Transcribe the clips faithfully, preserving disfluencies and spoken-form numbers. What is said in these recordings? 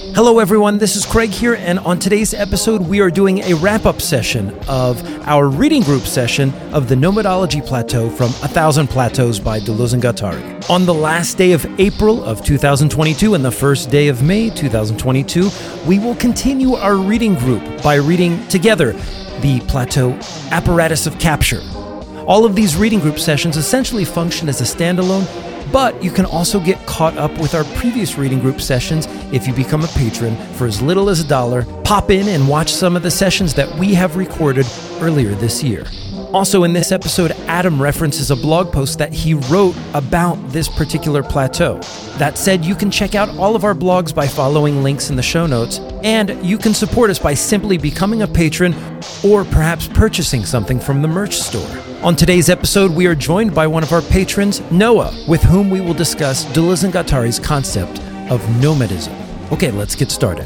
Hello everyone, this is Craig here, and on today's episode we are doing a wrap-up session of our reading group session of the Nomadology Plateau from A Thousand Plateaus by Deleuze and Guattari. On the last day of April of two thousand twenty-two and the first day of May two thousand twenty-two, we will continue our reading group by reading together the Plateau Apparatus of Capture. All of these reading group sessions essentially function as a standalone, but you can also get caught up with our previous reading group sessions if you become a patron for as little as a dollar. Pop in and watch some of the sessions that we have recorded earlier this year. Also in this episode, Adam references a blog post that he wrote about this particular plateau. That said, you can check out all of our blogs by following links in the show notes, and you can support us by simply becoming a patron or perhaps purchasing something from the merch store. On today's episode, we are joined by one of our patrons, Noah, with whom we will discuss Deleuze and Guattari's concept of nomadism. Okay, let's get started.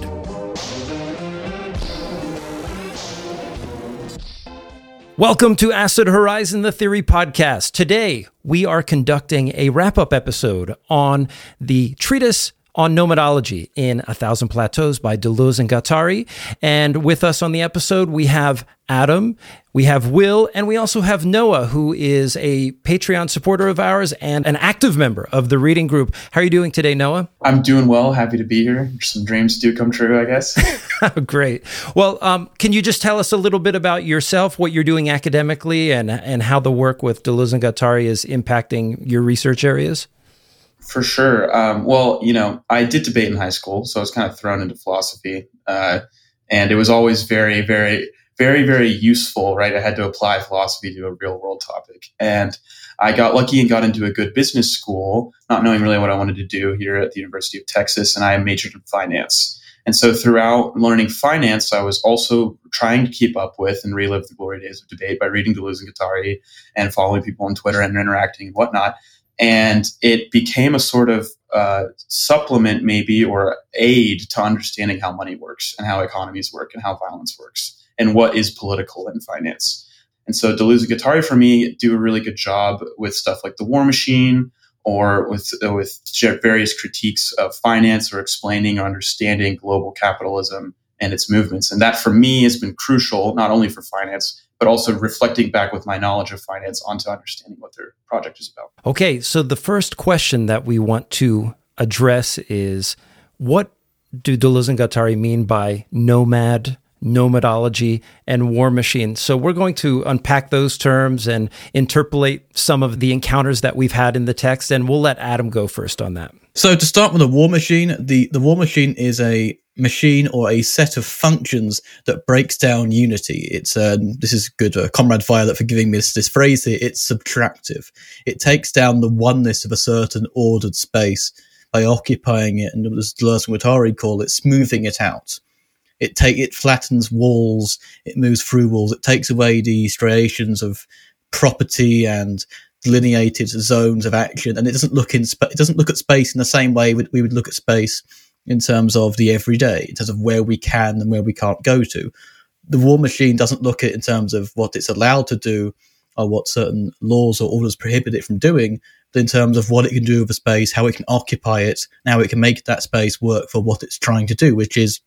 Welcome to Acid Horizon, the Theory Podcast. Today, we are conducting a wrap-up episode on the treatise on nomadology in A Thousand Plateaus by Deleuze and Guattari. And with us on the episode, we have Adam, we have Will, and we also have Noah, who is a Patreon supporter of ours and an active member of the reading group. How are you doing today, Noah? I'm doing well. Happy to be here. Some dreams do come true, I guess. Great. Well, um, can you just tell us a little bit about yourself, what you're doing academically, and, and how the work with Deleuze and Guattari is impacting your research areas? For sure. Um, well, you know, I did debate in high school, so I was kind of thrown into philosophy. Uh, and it was always very, very, very, very useful, right? I had to apply philosophy to a real world topic. And I got lucky and got into a good business school, not knowing really what I wanted to do here at the University of Texas. And I majored in finance. And so throughout learning finance, I was also trying to keep up with and relive the glory days of debate by reading Deleuze and Guattari and following people on Twitter and interacting and whatnot. And it became a sort of uh, supplement maybe or aid to understanding how money works and how economies work and how violence works and what is political in finance. And so Deleuze and Guattari for me do a really good job with stuff like The War Machine or with, uh, with various critiques of finance or explaining or understanding global capitalism and its movements. And that for me has been crucial, not only for finance, but also reflecting back with my knowledge of finance onto understanding what their project is about. Okay, so the first question that we want to address is, what do Deleuze and Guattari mean by nomad, nomadology, and war machine? So we're going to unpack those terms and interpolate some of the encounters that we've had in the text, and we'll let Adam go first on that. So to start with the war machine, the, the war machine is a machine or a set of functions that breaks down unity. It's uh, this is good, uh, Comrade Violet for giving me this, this phrase here. It's subtractive. It takes down the oneness of a certain ordered space by occupying it, and as Deleuze and Guattari call it, smoothing it out. It take it flattens walls. It moves through walls. It takes away the striations of property and delineated zones of action, and it doesn't look in sp- it doesn't look at space in the same way we would look at space in terms of the everyday, in terms of where we can and where we can't go to. The war machine doesn't look at it in terms of what it's allowed to do or what certain laws or orders prohibit it from doing, but in terms of what it can do with a space, how it can occupy it, and how it can make that space work for what it's trying to do, which is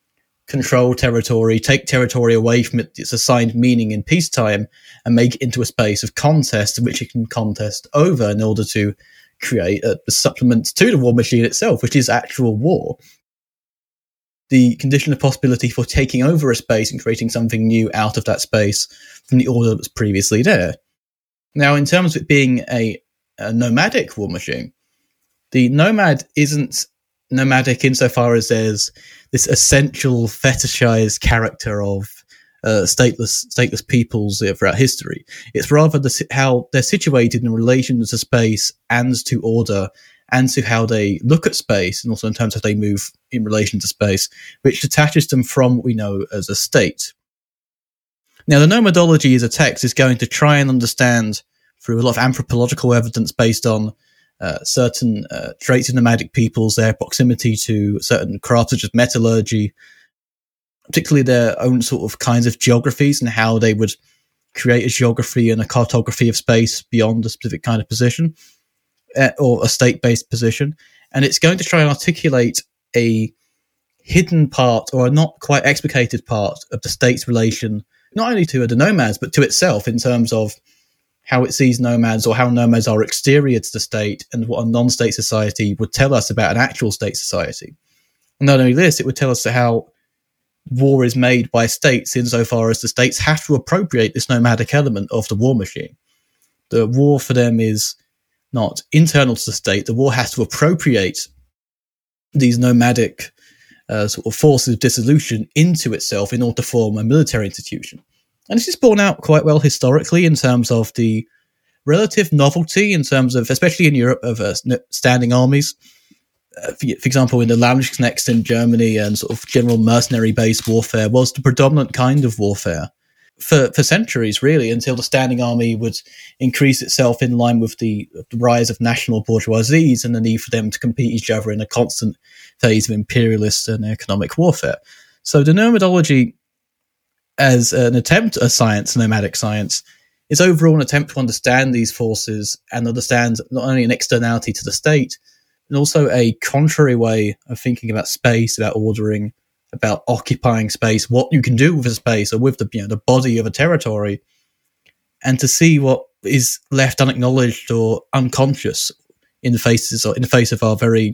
control territory, take territory away from it, its assigned meaning in peacetime, and make it into a space of contest in which it can contest over in order to create a, a supplement to the war machine itself, which is actual war. The condition of possibility for taking over a space and creating something new out of that space from the order that was previously there. Now, in terms of it being a, a nomadic war machine, the nomad isn't nomadic insofar as there's this essential fetishized character of uh, stateless stateless peoples throughout history. It's rather the, how they're situated in relation to space and to order and to how they look at space, and also in terms of how they move in relation to space, which detaches them from what we know as a state. Now, the Nomadology as a text is going to try and understand, through a lot of anthropological evidence based on uh, certain uh, traits of nomadic peoples, their proximity to certain crafts such as metallurgy, particularly their own sort of kinds of geographies and how they would create a geography and a cartography of space beyond a specific kind of position, uh, or a state-based position. And it's going to try and articulate a hidden part or a not quite explicated part of the state's relation, not only to the nomads, but to itself in terms of how it sees nomads or how nomads are exterior to the state and what a non-state society would tell us about an actual state society. And not only this, it would tell us how war is made by states insofar as the states have to appropriate this nomadic element of the war machine. The war for them is not internal to the state. The war has to appropriate these nomadic uh, sort of forces of dissolution into itself in order to form a military institution. And this is borne out quite well historically in terms of the relative novelty in terms of, especially in Europe, of uh, standing armies. Uh, for, for example, in the Landsknechts in Germany, and sort of general mercenary-based warfare was the predominant kind of warfare for, for centuries, really, until the standing army would increase itself in line with the, the rise of national bourgeoisies and the need for them to compete each other in a constant phase of imperialist and economic warfare. So the nomadology, as an attempt at science, nomadic science, is overall an attempt to understand these forces and understand not only an externality to the state, and also a contrary way of thinking about space, about ordering, about occupying space, what you can do with a space or with the, you know, the body of a territory, and to see what is left unacknowledged or unconscious in the faces or in the face of our very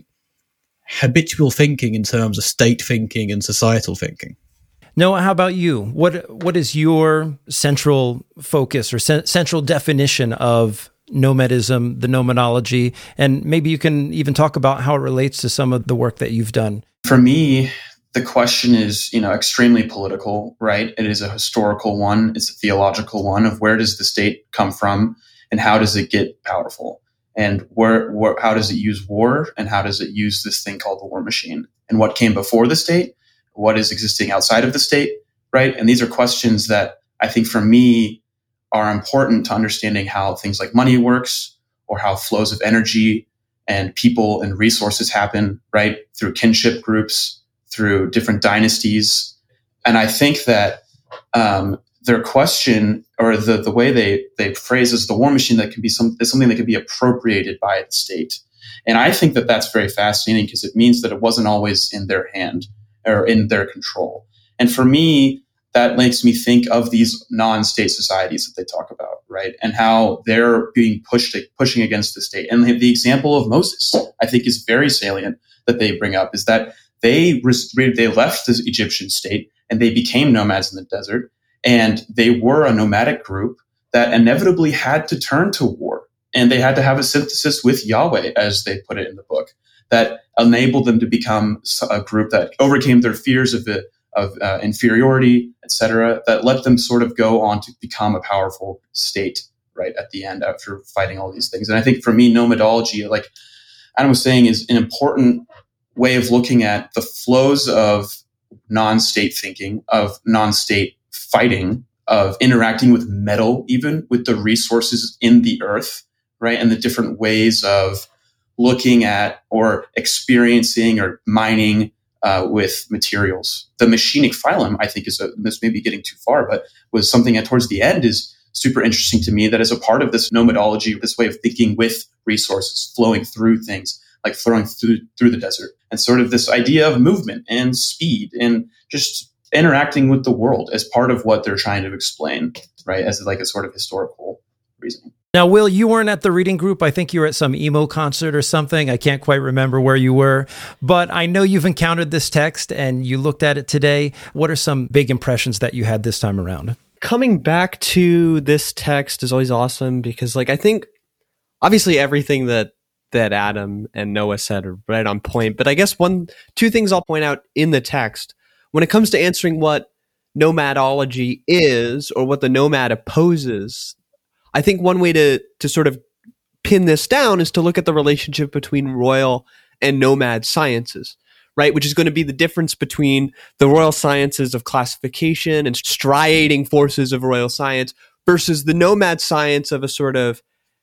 habitual thinking in terms of state thinking and societal thinking. Noah, how about you? What what is your central focus or ce- central definition of nomadism, the nomadology, and maybe you can even talk about how it relates to some of the work that you've done? For me, the question is, you know, extremely political, right? It is a historical one. It's a theological one of where does the state come from and how does it get powerful? And where, where how does it use war and how does it use this thing called the war machine? And what came before the state? What is existing outside of the state, right? And these are questions that I think for me are important to understanding how things like money works or how flows of energy and people and resources happen, right? Through kinship groups, through different dynasties. And I think that um, their question or the, the way they, they phrase is the war machine that can be some, is something that can be appropriated by the state. And I think that that's very fascinating because it means that it wasn't always in their hand or in their control. And for me, that makes me think of these non-state societies that they talk about, right? And how they're being pushed, pushing against the state. And the example of Moses, I think, is very salient that they bring up, is that they they left the Egyptian state and they became nomads in the desert. And they were a nomadic group that inevitably had to turn to war. And they had to have a synthesis with Yahweh, as they put it in the book, that enabled them to become a group that overcame their fears of the, of uh, inferiority, et cetera, that let them sort of go on to become a powerful state right at the end after fighting all these things. And I think for me, nomadology, like Adam was saying, is an important way of looking at the flows of non-state thinking, of non-state fighting, of interacting with metal, even with the resources in the earth, right? And the different ways of looking at or experiencing or mining uh, with materials. The machinic phylum, I think, is a, this may be getting too far, but was something that towards the end is super interesting to me, that is a part of this nomadology, this way of thinking with resources, flowing through things, like flowing through through the desert, and sort of this idea of movement and speed and just interacting with the world as part of what they're trying to explain, right? As like a sort of historical reasoning. Now, Will, you weren't at the reading group. I think you were at some emo concert or something. I can't quite remember where you were, but I know you've encountered this text and you looked at it today. What are some big impressions that you had this time around? Coming back to this text is always awesome because, like, I think obviously everything that that Adam and Noah said are right on point, but I guess one, two things I'll point out in the text when it comes to answering what nomadology is or what the nomad opposes. I think one way to to sort of pin this down is to look at the relationship between royal and nomad sciences, right? Which is going to be the difference between the royal sciences of classification and striating forces of royal science versus the nomad science of a sort of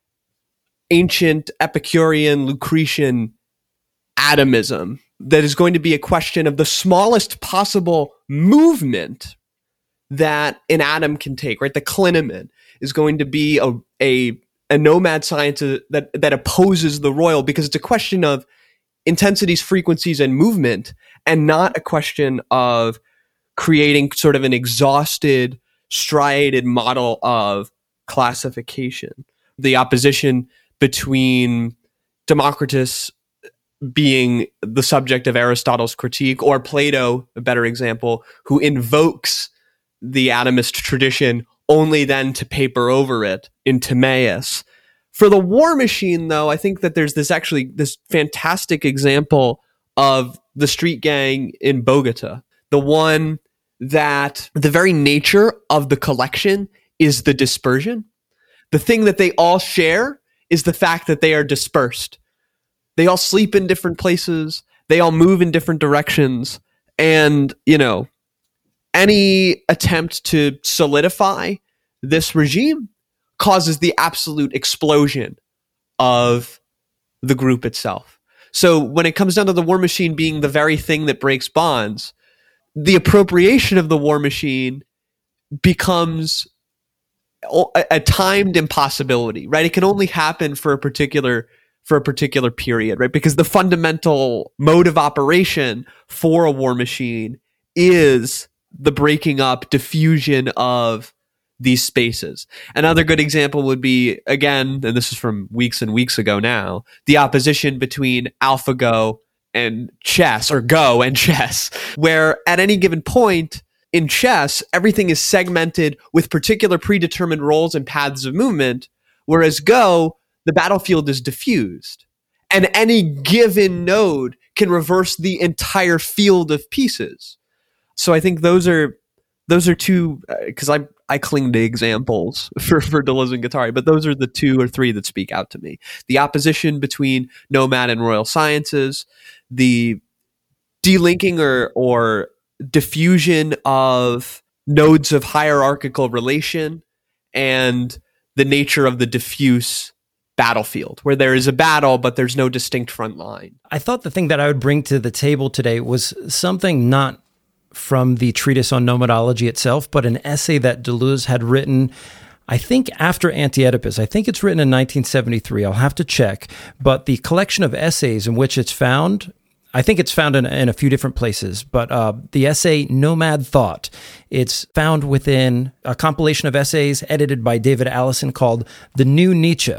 ancient Epicurean, Lucretian atomism that is going to be a question of the smallest possible movement that an atom can take, right? The clinamen is going to be a, a, a nomad science that, that opposes the royal, because it's a question of intensities, frequencies, and movement, and not a question of creating sort of an exhausted, striated model of classification. The opposition between Democritus being the subject of Aristotle's critique, or Plato, a better example, who invokes the atomist tradition only then to paper over it in Timaeus. For the War Machine, though, I think that there's this actually this fantastic example of the street gang in Bogota, the one that the very nature of the collection is the dispersion. The thing that they all share is the fact that they are dispersed. They all sleep in different places. They all move in different directions. And, you know, any attempt to solidify this regime causes the absolute explosion of the group itself. So when it comes down to the War Machine being the very thing that breaks bonds, the appropriation of the War Machine becomes a, a timed impossibility, right? It can only happen for a particular for a particular period, right? Because the fundamental mode of operation for a war machine is the breaking up, diffusion of these spaces. Another good example would be, again, and this is from weeks and weeks ago now, the opposition between AlphaGo and chess, or Go and chess, where at any given point in chess, everything is segmented with particular predetermined roles and paths of movement, whereas Go, the battlefield is diffused. And any given node can reverse the entire field of pieces. So I think those are those are two, because uh, I I cling to examples for, for Deleuze and Guattari, but those are the two or three that speak out to me. The opposition between nomad and royal sciences, the delinking or or diffusion of nodes of hierarchical relation, and the nature of the diffuse battlefield, where there is a battle, but there's no distinct front line. I thought the thing that I would bring to the table today was something not from the treatise on nomadology itself, but an essay that Deleuze had written, I think after Anti-Oedipus. I think it's written in nineteen seventy-three. I'll have to check. But the collection of essays in which it's found, I think it's found in, in a few different places, but uh, the essay Nomad Thought, it's found within a compilation of essays edited by David Allison called The New Nietzsche.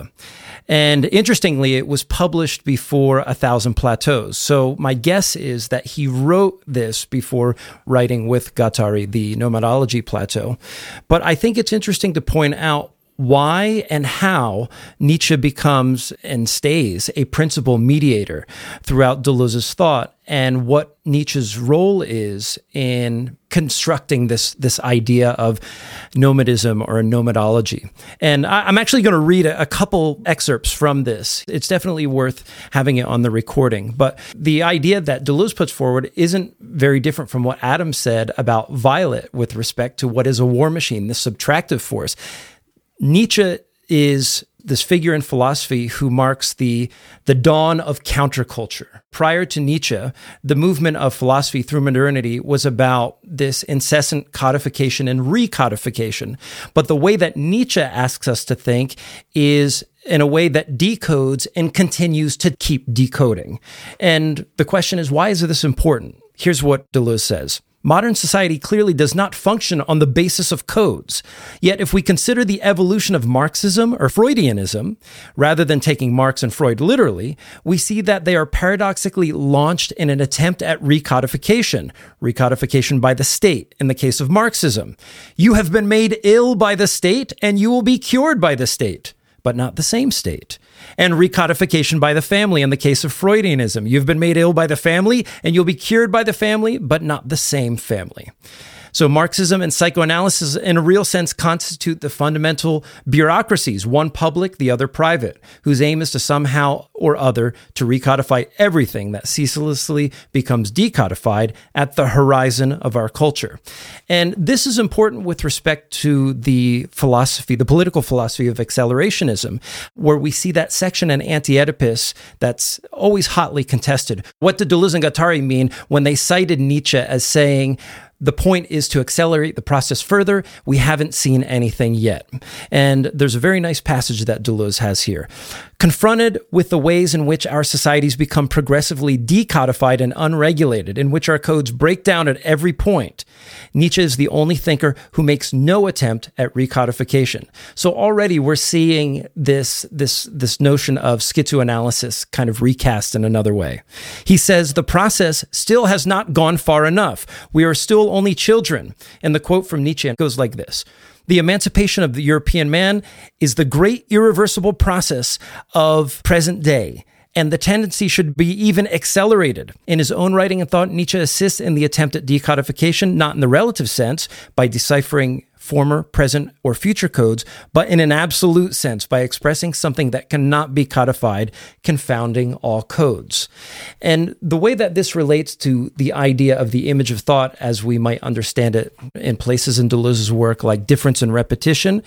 And interestingly, it was published before A Thousand Plateaus. So my guess is that he wrote this before writing with Guattari, the Nomadology Plateau. But I think it's interesting to point out why and how Nietzsche becomes and stays a principal mediator throughout Deleuze's thought, and what Nietzsche's role is in constructing this this idea of nomadism or a nomadology. And I, I'm actually going to read a, a couple excerpts from this. It's definitely worth having it on the recording. But the idea that Deleuze puts forward isn't very different from what Adam said about Violet with respect to what is a war machine, this subtractive force. Nietzsche is this figure in philosophy who marks the, the dawn of counterculture. Prior to Nietzsche, the movement of philosophy through modernity was about this incessant codification and recodification. But the way that Nietzsche asks us to think is in a way that decodes and continues to keep decoding. And the question is, why is this important? Here's what Deleuze says. Modern society clearly does not function on the basis of codes. Yet if we consider the evolution of Marxism or Freudianism, rather than taking Marx and Freud literally, we see that they are paradoxically launched in an attempt at recodification, recodification by the state in the case of Marxism. You have been made ill by the state and you will be cured by the state, but not the same state. And recodification by the family in the case of Freudianism. You've been made ill by the family and you'll be cured by the family, but not the same family. So Marxism and psychoanalysis, in a real sense, constitute the fundamental bureaucracies, one public, the other private, whose aim is to somehow or other to recodify everything that ceaselessly becomes decodified at the horizon of our culture. And this is important with respect to the philosophy, the political philosophy of accelerationism, where we see that section in Anti-Oedipus that's always hotly contested. What did Deleuze and Guattari mean when they cited Nietzsche as saying, The point is to accelerate the process further. We haven't seen anything yet. And there's a very nice passage that Deleuze has here. Confronted with the ways in which our societies become progressively decodified and unregulated, in which our codes break down at every point, Nietzsche is the only thinker who makes no attempt at recodification. So already we're seeing this, this, this notion of schizoanalysis kind of recast in another way. He says the process still has not gone far enough. We are still only children. And the quote from Nietzsche goes like this: "The emancipation of the European man is the great irreversible process of present day, and the tendency should be even accelerated." In his own writing and thought, Nietzsche assists in the attempt at decodification, not in the relative sense, by deciphering former, present, or future codes, but in an absolute sense, by expressing something that cannot be codified, confounding all codes. And the way that this relates to the idea of the image of thought, as we might understand it in places in Deleuze's work, like difference and repetition,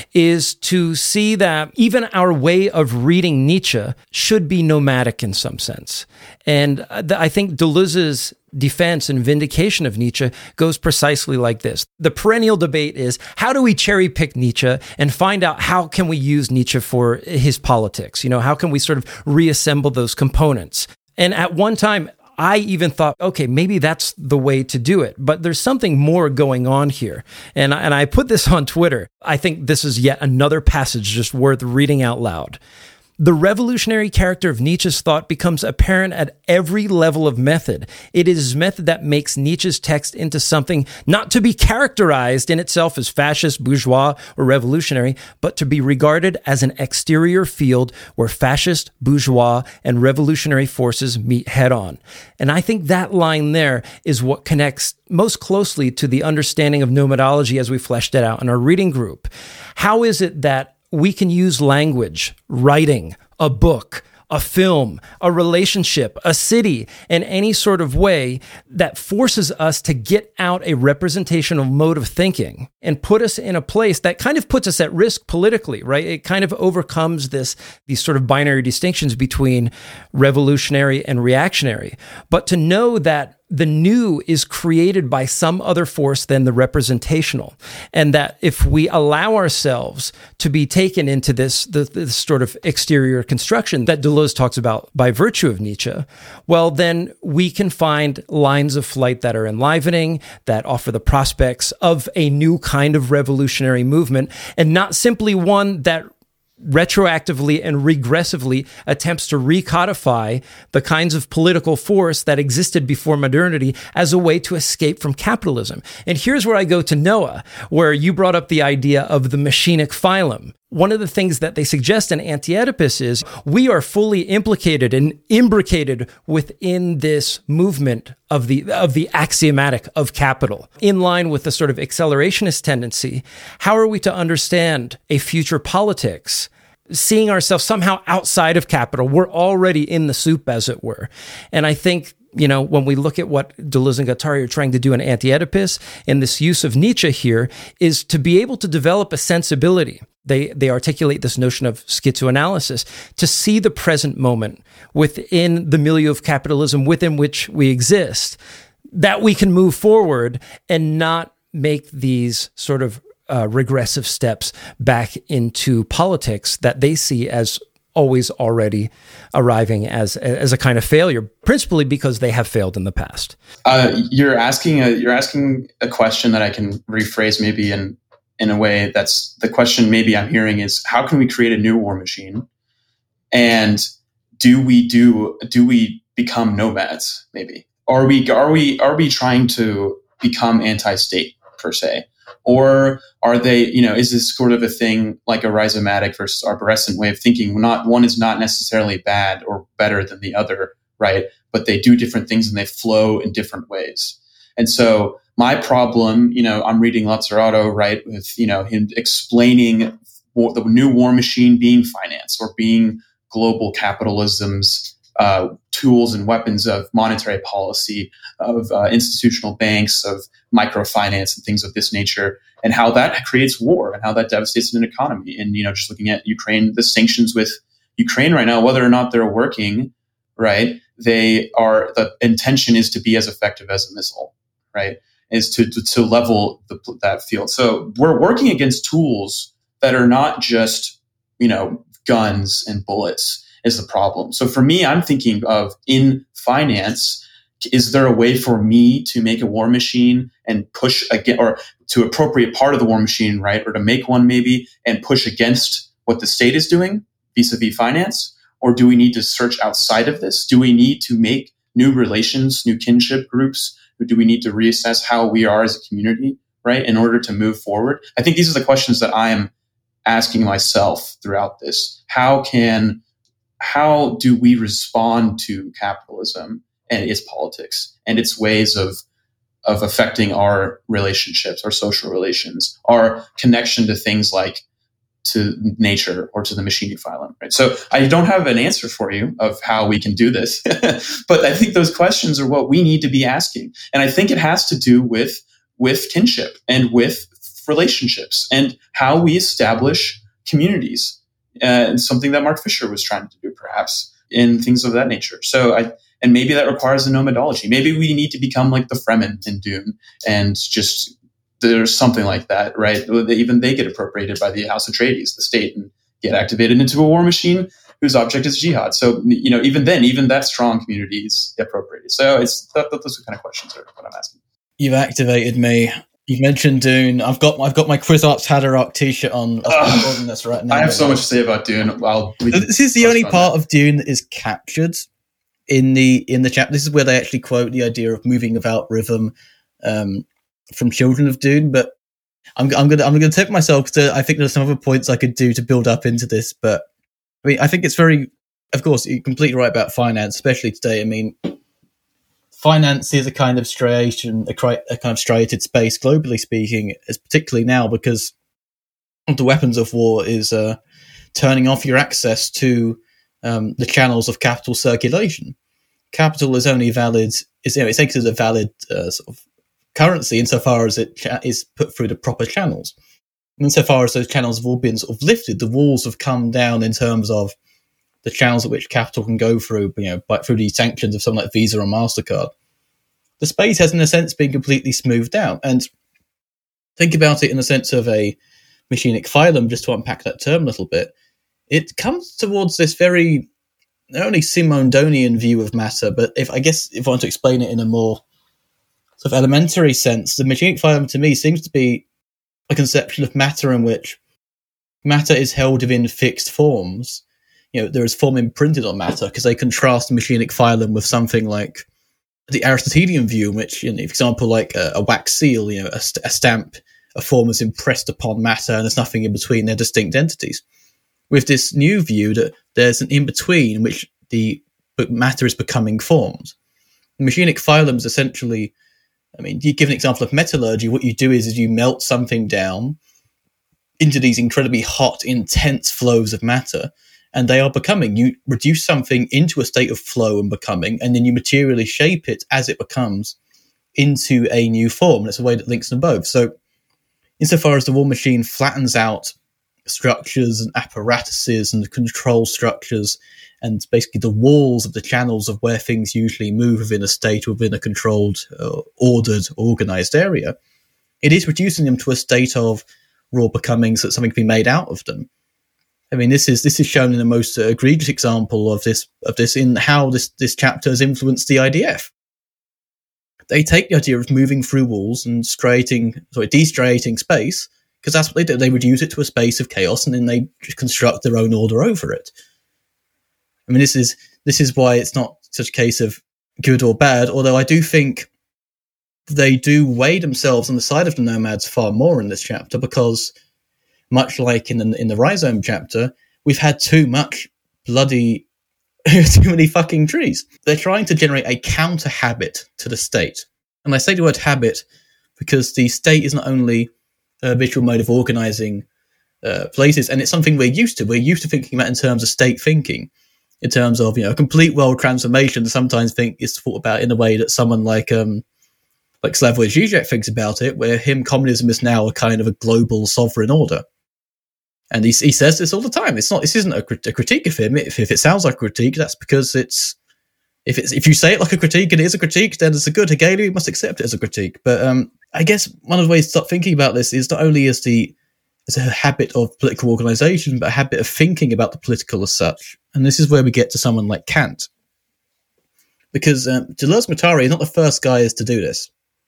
is to see that even our way of reading Nietzsche should be nomadic in some sense. And I think Deleuze's defense and vindication of Nietzsche goes precisely like this. The perennial debate is, how do we cherry pick Nietzsche and find out how can we use Nietzsche for his politics? You know, how can we sort of reassemble those components? And at one time, I even thought, okay, maybe that's the way to do it. But there's something more going on here. And, and I put this on Twitter. I think this is yet another passage just worth reading out loud. The revolutionary character of Nietzsche's thought becomes apparent at every level of method. It is his method that makes Nietzsche's text into something not to be characterized in itself as fascist, bourgeois, or revolutionary, but to be regarded as an exterior field where fascist, bourgeois, and revolutionary forces meet head-on. And I think that line there is what connects most closely to the understanding of nomadology as we fleshed it out in our reading group. How is it that we can use language, writing, a book, a film, a relationship, a city, in any sort of way that forces us to get out a representational mode of thinking and put us in a place that kind of puts us at risk politically, right? It kind of overcomes this, these sort of binary distinctions between revolutionary and reactionary. But to know that the new is created by some other force than the representational. And that if we allow ourselves to be taken into this, this, this sort of exterior construction that Deleuze talks about by virtue of Nietzsche, well, then we can find lines of flight that are enlivening, that offer the prospects of a new kind of revolutionary movement, and not simply one that retroactively and regressively attempts to recodify the kinds of political force that existed before modernity as a way to escape from capitalism. And here's where I go to Noah, where you brought up the idea of the machinic phylum. One of the things that they suggest in Anti-Oedipus is we are fully implicated and imbricated within this movement of the of the axiomatic of capital. In line with the sort of accelerationist tendency, how are we to understand a future politics, seeing ourselves somehow outside of capital? We're already in the soup, as it were. And I think, you know, when we look at what Deleuze and Guattari are trying to do in Anti-Oedipus, and this use of Nietzsche here, is to be able to develop a sensibility. They they articulate this notion of schizoanalysis, to see the present moment within the milieu of capitalism within which we exist, that we can move forward and not make these sort of uh, regressive steps back into politics that they see as always already arriving as as a kind of failure, principally because they have failed in the past. Uh, you're asking a you're asking a question that I can rephrase maybe in in a way that's the question maybe I'm hearing is, how can we create a new war machine? And do we do do we become nomads? Maybe are we are we are we trying to become anti-state per se? Or are they, you know, is this sort of a thing like a rhizomatic versus arborescent way of thinking? Not one is not necessarily bad or better than the other, right? But they do different things and they flow in different ways. And so my problem, you know, I'm reading Lazzarato, right, with, you know, him explaining war, the new war machine being finance or being global capitalism's uh, tools and weapons of monetary policy, of uh, institutional banks, of microfinance and things of this nature, and how that creates war and how that devastates an economy. And, you know, just looking at Ukraine, the sanctions with Ukraine right now, whether or not they're working, right, they are, the intention is to be as effective as a missile, right? is to, to, to level the, that field. So we're working against tools that are not just, you know, guns and bullets is the problem. So for me, I'm thinking of in finance, is there a way for me to make a war machine and push again, or to appropriate part of the war machine, right? Or to make one maybe and push against what the state is doing vis-a-vis finance? Or do we need to search outside of this? Do we need to make new relations, new kinship groups? Or do we need to reassess how we are as a community, right? In order to move forward? I think these are the questions that I am asking myself throughout this. How can, how do we respond to capitalism and its politics and its ways of of affecting our relationships, our social relations, our connection to things like to nature or to the machinic phylum, right? So I don't have an answer for you of how we can do this, but I think those questions are what we need to be asking. And I think it has to do with, with kinship and with relationships and how we establish communities, uh, and something that Mark Fisher was trying to do perhaps in things of that nature. So I, And maybe that requires a nomadology. Maybe we need to become like the Fremen in Dune and just there's something like that, right? Even they get appropriated by the House Atreides, the state, and get activated into a war machine whose object is jihad. So, you know, even then, even that strong community is appropriated. So it's that, those are kind of questions are what I'm asking. You've activated me. You mentioned Dune. I've got I've got my Chris Arps Haderach t-shirt on. Uh, this right now. I have so much to say about Dune. I'll this is the only part that. of Dune that is captured in the in the chapter. This is where they actually quote the idea of moving without rhythm um, from Children of Dune. But I'm I'm gonna I'm gonna take myself to. I think there's some other points I could do to build up into this. But I mean, I think it's very. Of course, you're completely right about finance, especially today. I mean, finance is a kind of striation, a, cri- a kind of striated space, globally speaking, as particularly now because the weapons of war is uh, turning off your access to um, the channels of capital circulation. Capital is only valid, is, you know, it's taken as a valid uh, sort of currency insofar as it cha- is put through the proper channels. And insofar as those channels have all been sort of lifted, the walls have come down in terms of the channels at which capital can go through, you know, by, through the sanctions of something like Visa or MasterCard. The space has, in a sense, been completely smoothed out. And think about it in the sense of a machinic phylum, just to unpack that term a little bit. It comes towards this very, not only Simondonian view of matter, but if I guess if I want to explain it in a more sort of elementary sense, the machinic phylum to me seems to be a conception of matter in which matter is held within fixed forms. You know, there is form imprinted on matter because they contrast the machinic phylum with something like the Aristotelian view, in which, you know, for example, like a, a wax seal, you know, a, st- a stamp, a form is impressed upon matter, and there's nothing in between; they're distinct entities. With this new view, that there's an in between in which the matter is becoming formed. The machinic phylum is essentially, I mean, you give an example of metallurgy. What you do is, is you melt something down into these incredibly hot, intense flows of matter. And they are becoming. You reduce something into a state of flow and becoming, and then you materially shape it as it becomes into a new form. And it's a way that links them both. So insofar as the war machine flattens out structures and apparatuses and control structures and basically the walls of the channels of where things usually move within a state, within a controlled, uh, ordered, organized area, it is reducing them to a state of raw becoming so that something can be made out of them. I mean, this is this is shown in the most uh, egregious example of this of this in how this, this chapter has influenced the I D F. They take the idea of moving through walls and striating, sorry, destriating space, because that's what they do. They reduce it to a space of chaos, and then they construct their own order over it. I mean, this is this is why it's not such a case of good or bad. Although I do think they do weigh themselves on the side of the nomads far more in this chapter, because much like in the in the rhizome chapter, we've had too much bloody, too many fucking trees. They're trying to generate a counter habit to the state. And I say the word habit because the state is not only a habitual mode of organizing uh, places, and it's something we're used to. We're used to thinking about in terms of state thinking, in terms of, you know, a complete world transformation. Sometimes think is thought about in a way that someone like um like Slavoj Žižek thinks about it, where him communism is now a kind of a global sovereign order. And he, he says this all the time. It's not. This isn't a, crit- a critique of him. If, if it sounds like a critique, that's because it's if it's if you say it like a critique and it is a critique, then it's a good Hegelian. You must accept it as a critique. But um, I guess one of the ways to start thinking about this is not only as the as a habit of political organisation, but a habit of thinking about the political as such. And this is where we get to someone like Kant, because um, Deleuze-Guattari is not the first guy to do this.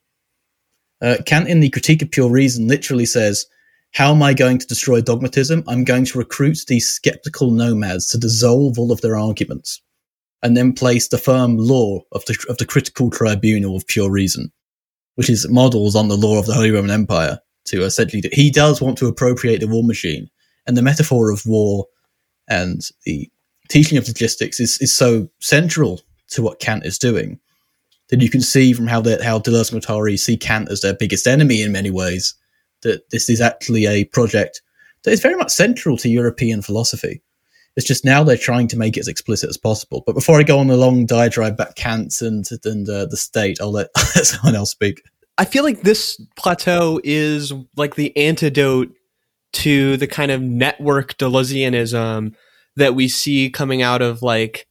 Uh, Kant, in the Critique of Pure Reason, literally says, "How am I going to destroy dogmatism? I'm going to recruit these skeptical nomads to dissolve all of their arguments, and then place the firm law of the of the critical tribunal of pure reason, which is models on the law of the Holy Roman Empire." To essentially, do. He does want to appropriate the war machine, and the metaphor of war and the teaching of logistics is is so central to what Kant is doing that you can see from how the, how Deleuze-Guattari see Kant as their biggest enemy in many ways, that this is actually a project that is very much central to European philosophy. It's just now they're trying to make it as explicit as possible. But before I go on a long diatribe about Kant and, and uh, the state, I'll let, I'll let someone else speak. I feel like this plateau is like the antidote to the kind of network Deleuzianism that we see coming out of like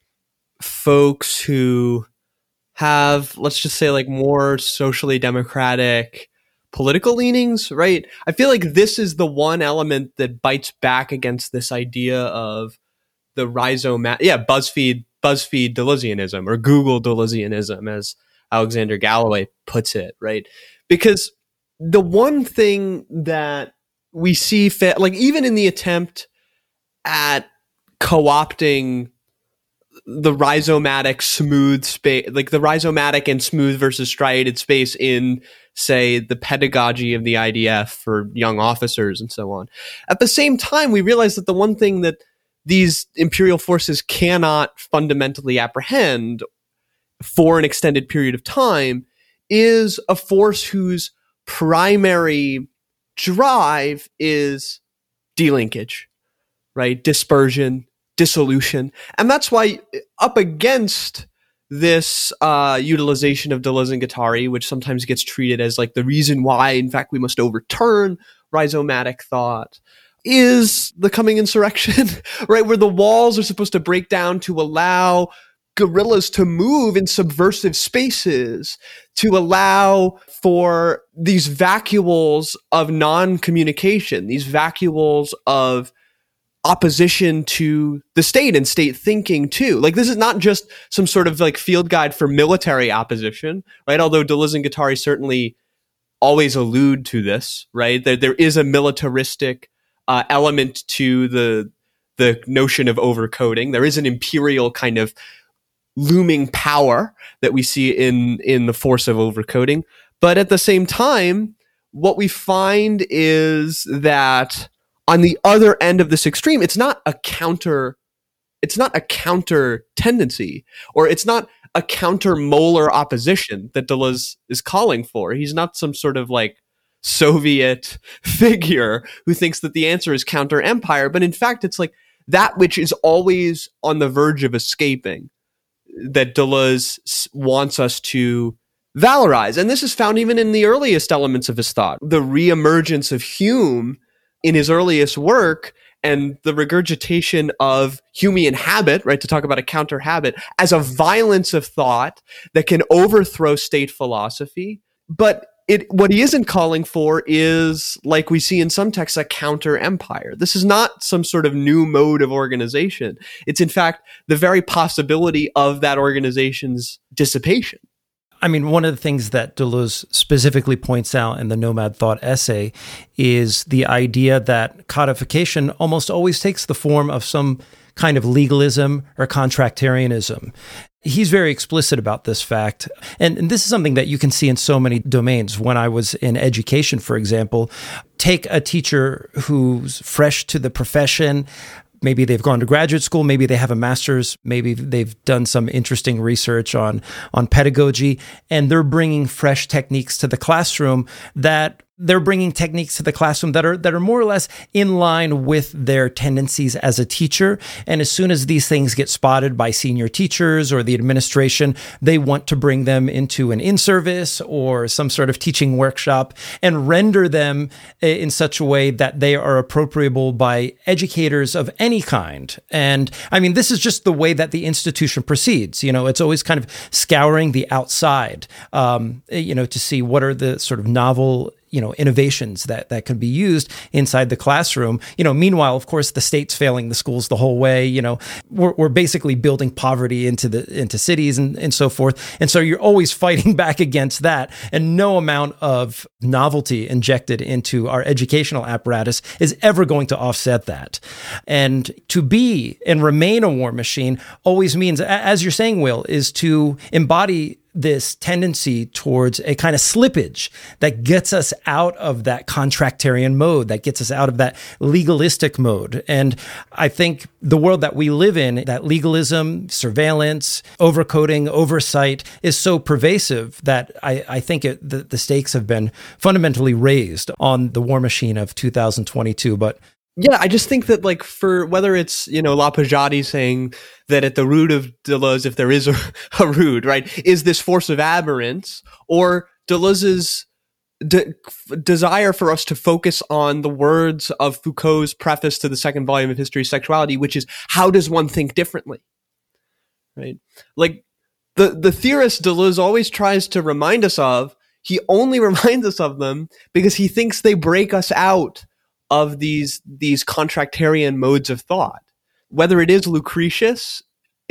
folks who have, let's just say, like more socially democratic political leanings, right? I feel like this is the one element that bites back against this idea of the rhizomat, yeah, BuzzFeed, BuzzFeed Deleuzianism, or Google Deleuzianism, as Alexander Galloway puts it, right? Because the one thing that we see fit, like even in the attempt at co-opting the rhizomatic smooth space, like the rhizomatic and smooth versus striated space in, say, the pedagogy of the I D F for young officers and so on. At the same time, we realize that the one thing that these imperial forces cannot fundamentally apprehend for an extended period of time is a force whose primary drive is delinkage, right? Dispersion, dissolution. And that's why up against this uh, utilization of Deleuze and Guattari, which sometimes gets treated as like the reason why, in fact, we must overturn rhizomatic thought, is the coming insurrection, right? Where the walls are supposed to break down to allow guerrillas to move in subversive spaces, to allow for these vacuoles of non-communication, these vacuoles of opposition to the state and state thinking too. Like, this is not just some sort of like field guide for military opposition, right? Although Deleuze and Guattari certainly always allude to this, right? There, there is a militaristic uh, element to the the notion of overcoding. There is an imperial kind of looming power that we see in in the force of overcoding. But at the same time, what we find is that on the other end of this extreme, it's not a counter, it's not a counter tendency, or it's not a counter molar opposition that Deleuze is calling for. He's not some sort of like Soviet figure who thinks that the answer is counter empire, but in fact, it's like that which is always on the verge of escaping, that Deleuze wants us to valorize. And this is found even in the earliest elements of his thought. The reemergence of Hume in his earliest work and the regurgitation of Humean habit, right, to talk about a counter habit, as a violence of thought that can overthrow state philosophy. But it, what he isn't calling for is, like we see in some texts, a counter empire. This is not some sort of new mode of organization. It's in fact the very possibility of that organization's dissipation. I mean, one of the things that Deleuze specifically points out in the Nomad Thought essay is the idea that codification almost always takes the form of some kind of legalism or contractarianism. He's very explicit about this fact. And, and this is something that you can see in so many domains. When I was in education, for example, take a teacher who's fresh to the profession. Maybe they've gone to graduate school, maybe they have a master's, maybe they've done some interesting research on, on pedagogy, and they're bringing fresh techniques to the classroom that they're bringing techniques to the classroom that are that are more or less in line with their tendencies as a teacher. And as soon as these things get spotted by senior teachers or the administration, they want to bring them into an in-service or some sort of teaching workshop and render them in such a way that they are appropriable by educators of any kind. And I mean, this is just the way that the institution proceeds. You know, it's always kind of scouring the outside, um, you know, to see what are the sort of novel you know, innovations that, that can be used inside the classroom. You know, meanwhile, of course, the state's failing the schools the whole way. You know, we're, we're basically building poverty into the, into cities and, and so forth. And so you're always fighting back against that. And no amount of novelty injected into our educational apparatus is ever going to offset that. And to be and remain a war machine always means, as you're saying, Will, is to embody this tendency towards a kind of slippage that gets us out of that contractarian mode, that gets us out of that legalistic mode. And I think the world that we live in, that legalism, surveillance, overcoding, oversight is so pervasive that I, I think it, the, the stakes have been fundamentally raised on the war machine of two thousand twenty-two. But yeah, I just think that, like, for whether it's, you know, Lapajati saying that at the root of Deleuze, if there is a, a root, right, is this force of aberrance, or Deleuze's de- desire for us to focus on the words of Foucault's preface to the second volume of History of Sexuality, which is, how does one think differently? Right? Like, the, the theorist Deleuze always tries to remind us of, he only reminds us of them because he thinks they break us out of these these contractarian modes of thought. Whether it is Lucretius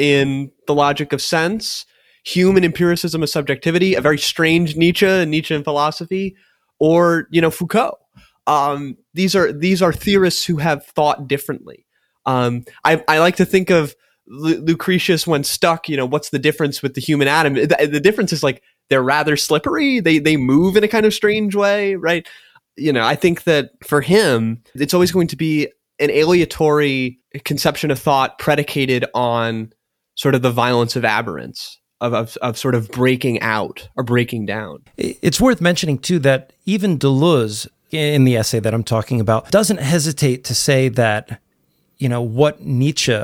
in The Logic of Sense, Hume in Empiricism of Subjectivity, a very strange Nietzsche and Nietzsche in philosophy, or, you know, Foucault. Um, these are these are theorists who have thought differently. Um, I, I like to think of Lu- Lucretius when stuck, you know, what's the difference with the human atom? The, the difference is, like, they're rather slippery. They they move in a kind of strange way, right? You know, I think that for him, it's always going to be an aleatory conception of thought predicated on sort of the violence of aberrance, of, of, of sort of breaking out or breaking down. It's worth mentioning, too, that even Deleuze, in the essay that I'm talking about, doesn't hesitate to say that, you know, what Nietzsche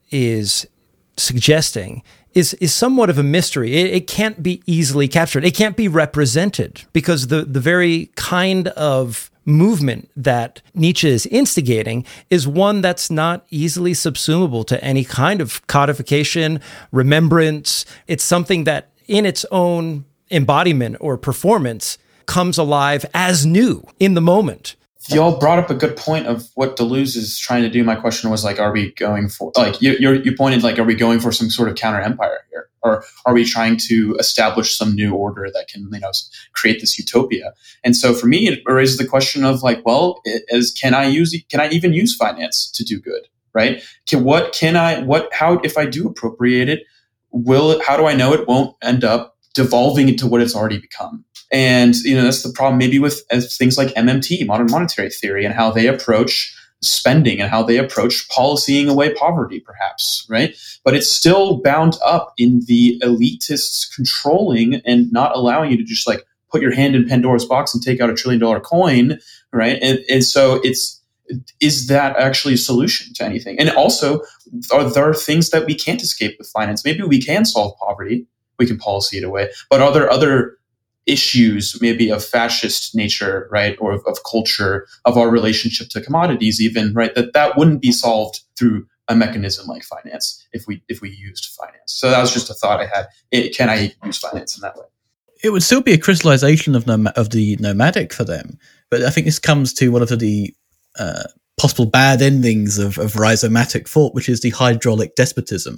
is suggesting is is somewhat of a mystery. It, it can't be easily captured. It can't be represented because the, the very kind of movement that Nietzsche is instigating is one that's not easily subsumable to any kind of codification, remembrance. It's something that in its own embodiment or performance comes alive as new in the moment. Y'all brought up a good point of what Deleuze is trying to do. My question was, like, are we going for, like, you you're, you pointed, like, are we going for some sort of counter empire here? Or are we trying to establish some new order that can, you know, create this utopia? And so for me, it raises the question of, like, well, is, can I use, can I even use finance to do good? Right? Can, what can I, what, how, if I do appropriate it, will it, how do I know it won't end up devolving into what it's already become? And, you know, that's the problem maybe with as things like M M T, modern monetary theory, and how they approach spending and how they approach policying away poverty, perhaps, right? But it's still bound up in the elitists controlling and not allowing you to just, like, put your hand in Pandora's box and take out a trillion dollar coin, right? And, and so it's, is that actually a solution to anything? And also, are there things that we can't escape with finance? Maybe we can solve poverty. We can policy it away. But are there other issues, maybe of fascist nature, right, or of, of culture, of our relationship to commodities, even, right, that that wouldn't be solved through a mechanism like finance if we if we used finance. So that was just a thought I had. It, can I use finance in that way? It would still be a crystallization of nom- of the nomadic for them, but I think this comes to one of the uh, possible bad endings of, of rhizomatic thought, which is the hydraulic despotism.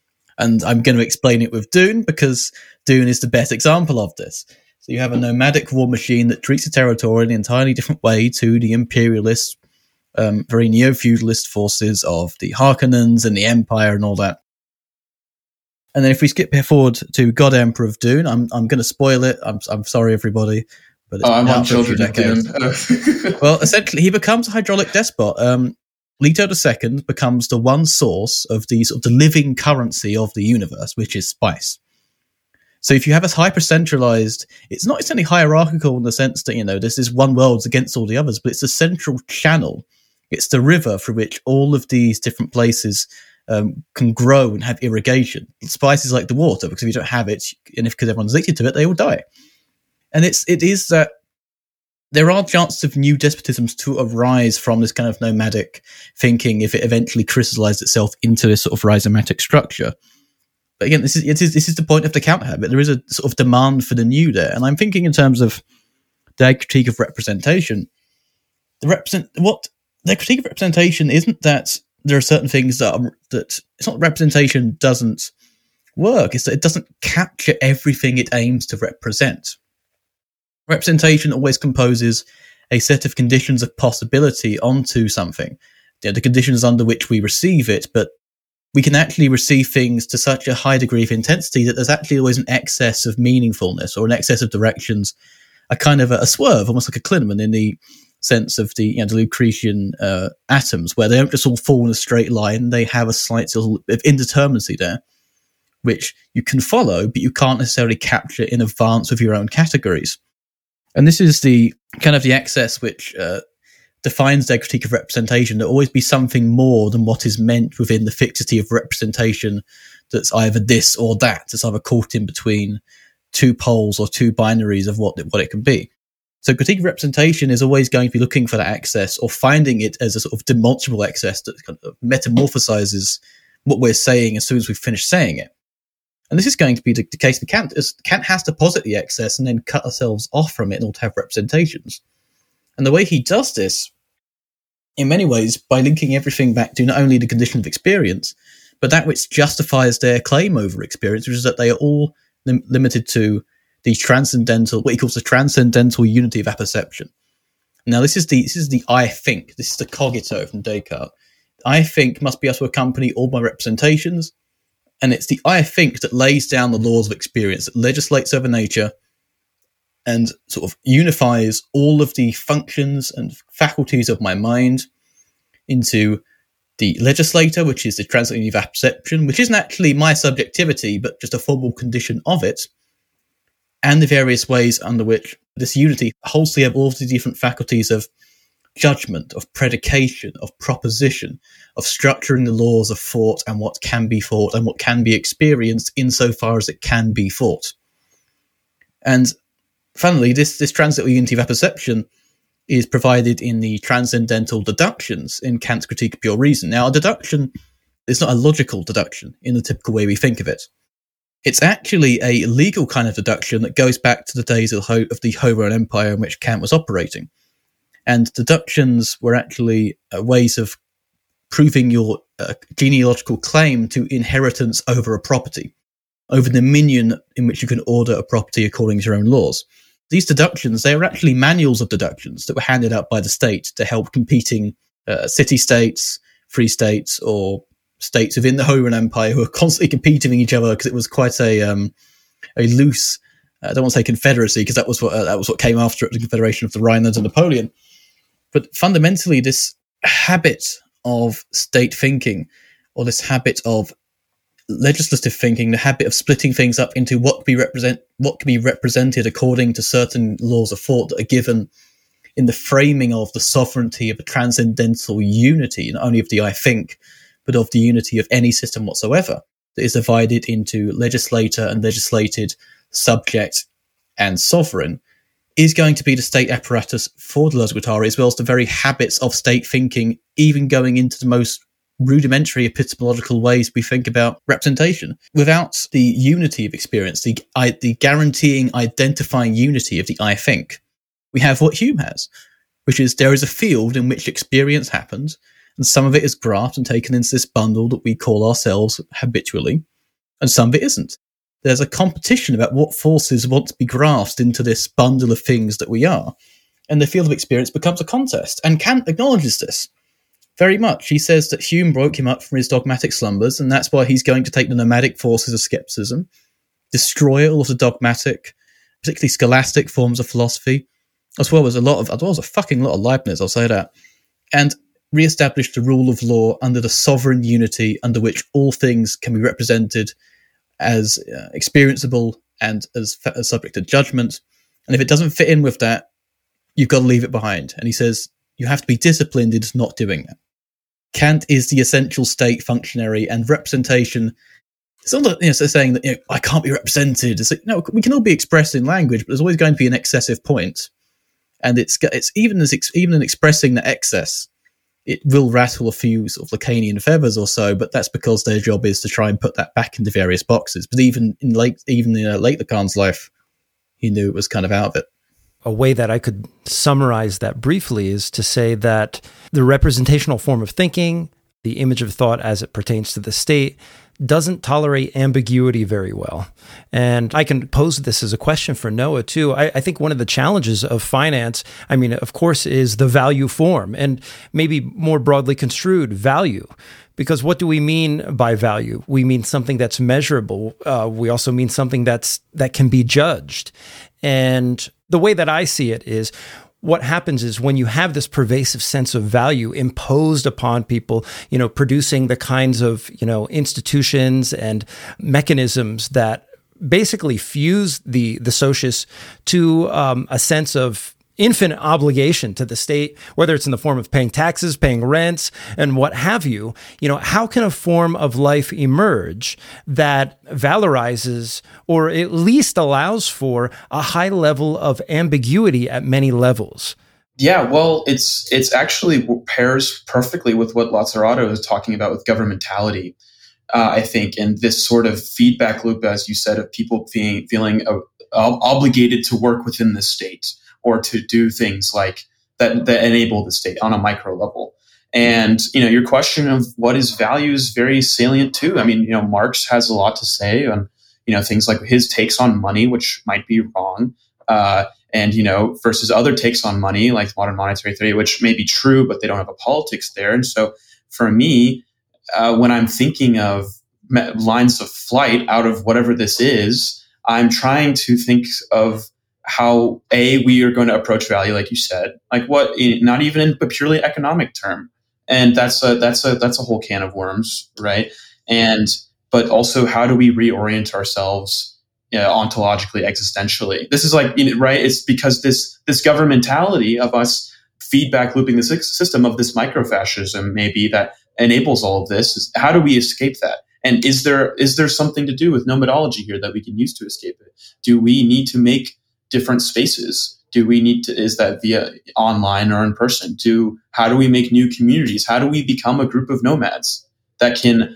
And I'm going to explain it with Dune because Dune is the best example of this. So you have a nomadic war machine that treats the territory in an entirely different way to the imperialist, um, very neo-feudalist forces of the Harkonnens and the Empire and all that. And then if we skip forward to God Emperor of Dune, I'm I'm going to spoil it. I'm I'm sorry, everybody. But it's oh, I been want out for a few children decades. Well, essentially, he becomes a hydraulic despot. Um, Leto the Second becomes the one source of the sort of the living currency of the universe, which is spice. So if you have a hyper-centralized, it's not necessarily hierarchical in the sense that, you know, this is one world's against all the others, but it's a central channel. It's the river through which all of these different places um, can grow and have irrigation. Spices like the water, because if you don't have it, and if because everyone's addicted to it, they will die. And it's it is that there are chances of new despotisms to arise from this kind of nomadic thinking if it eventually crystallized itself into this sort of rhizomatic structure. But again, this is, it is this is the point of the counter habit. There is a sort of demand for the new there, and I'm thinking in terms of their critique of representation. The represent what their critique of representation isn't that there are certain things that are, that it's not that representation doesn't work. It's that it doesn't capture everything it aims to represent. Representation always composes a set of conditions of possibility onto something. You know, the conditions under which we receive it, but we can actually receive things to such a high degree of intensity that there's actually always an excess of meaningfulness or an excess of directions, a kind of a, a swerve, almost like a Klineman in the sense of the, you know, the Lucretian uh, atoms, where they don't just all fall in a straight line, they have a slight sort of indeterminacy there, which you can follow, but you can't necessarily capture in advance of your own categories. And this is the kind of the excess which uh, defines their critique of representation. There'll always be something more than what is meant within the fixity of representation that's either this or that. It's either caught in between two poles or two binaries of what, what it can be. So critique of representation is always going to be looking for that excess or finding it as a sort of demonstrable excess that kind of metamorphosizes what we're saying as soon as we've finished saying it. And this is going to be the, the case with Kant. As Kant has to posit the excess and then cut ourselves off from it in order to have representations. And the way he does this, in many ways, by linking everything back to not only the condition of experience, but that which justifies their claim over experience, which is that they are all lim- limited to the transcendental, what he calls the transcendental unity of apperception. Now, this is the this is the I think. This is the cogito from Descartes. I think must be able to accompany all my representations. And it's the I think that lays down the laws of experience, that legislates over nature and sort of unifies all of the functions and faculties of my mind into the legislator, which is the transcendental unity of apperception, which isn't actually my subjectivity, but just a formal condition of it, and the various ways under which this unity holds together all of the different faculties of judgment, of predication, of proposition, of structuring the laws of thought and what can be thought and what can be experienced insofar as it can be thought. And finally, this, this transcendental unity of apperception is provided in the transcendental deductions in Kant's Critique of Pure Reason. Now, a deduction is not a logical deduction in the typical way we think of it. It's actually a legal kind of deduction that goes back to the days of, Ho- of the Holy Roman Empire in which Kant was operating. And deductions were actually uh, ways of proving your uh, genealogical claim to inheritance over a property, over the dominion in which you can order a property according to your own laws. These deductions, they are actually manuals of deductions that were handed out by the state to help competing uh, city-states, free states, or states within the Holy Roman Empire who are constantly competing with each other because it was quite a um, a loose, uh, I don't want to say confederacy because that was what uh, that was what came after it, the Confederation of the Rhinelands and Napoleon. But fundamentally, this habit of state thinking, or this habit of legislative thinking, the habit of splitting things up into what can be represent, what can be represented according to certain laws of thought that are given in the framing of the sovereignty of a transcendental unity, not only of the I think, but of the unity of any system whatsoever, that is divided into legislator and legislated, subject and sovereign, is going to be the state apparatus for the Deleuze and Guattari, as well as the very habits of state thinking, even going into the most rudimentary epistemological ways we think about representation. Without the unity of experience, the, I, the guaranteeing, identifying unity of the I think, we have what Hume has, which is there is a field in which experience happens, and some of it is grasped and taken into this bundle that we call ourselves habitually, and some of it isn't. There's a competition about what forces want to be grasped into this bundle of things that we are. And the field of experience becomes a contest. And Kant acknowledges this very much. He says that Hume woke him up from his dogmatic slumbers, and that's why he's going to take the nomadic forces of skepticism, destroy all of the dogmatic, particularly scholastic forms of philosophy, as well as a lot of, as well as a fucking lot of Leibniz, I'll say that, and re-establish the rule of law under the sovereign unity under which all things can be represented as uh, experienceable and as, as subject to judgment. And if it doesn't fit in with that, you've got to leave it behind. And he says you have to be disciplined into not doing that. Kant is the essential state functionary, and representation. It's not, you know, so saying that, you know, I can't be represented. It's like, no, we can all be expressed in language, but there's always going to be an excessive point. And it's it's even as even in expressing the excess, it will rattle a few sort of Lacanian feathers or so. But that's because their job is to try and put that back into various boxes. But even in late even in uh, late Lacan's life, he knew it was kind of out of it. A way that I could summarize that briefly is to say that the representational form of thinking, the image of thought as it pertains to the state, doesn't tolerate ambiguity very well. And I can pose this as a question for Noah too. I, I think one of the challenges of finance, I mean, of course, is the value form, and maybe more broadly construed, value. Because what do we mean by value? We mean something that's measurable. Uh, we also mean something that's that can be judged. And the way that I see it is, what happens is when you have this pervasive sense of value imposed upon people, you know, producing the kinds of, you know, institutions and mechanisms that basically fuse the the socius to um, a sense of infinite obligation to the state, whether it's in the form of paying taxes, paying rents, and what have you. You know, how can a form of life emerge that valorizes or at least allows for a high level of ambiguity at many levels? Yeah, well, it's it's actually pairs perfectly with what Lazzarato is talking about with governmentality, uh, I think, and this sort of feedback loop, as you said, of people being, feeling uh, obligated to work within the state, or to do things like that that enable the state on a micro level. And, you know, your question of what is value is very salient too. I mean, you know, Marx has a lot to say on, you know, things like his takes on money, which might be wrong, uh, and, you know, versus other takes on money, like modern monetary theory, which may be true, but they don't have a politics there. And so for me, uh, when I'm thinking of lines of flight out of whatever this is, I'm trying to think of how, A, we are going to approach value, like you said, like what, not even in a purely economic term. And that's a, that's a, that's a whole can of worms, right? And, but also how do we reorient ourselves, you know, ontologically, existentially? This is like, you know, right? It's because this, this governmentality of us feedback looping the system of this microfascism maybe that enables all of this. Is how do we escape that? And is there, is there something to do with nomadology here that we can use to escape it? Do we need to make different spaces? Do we need to, is that via online or in person? Do, how do we make new communities? How do we become a group of nomads that can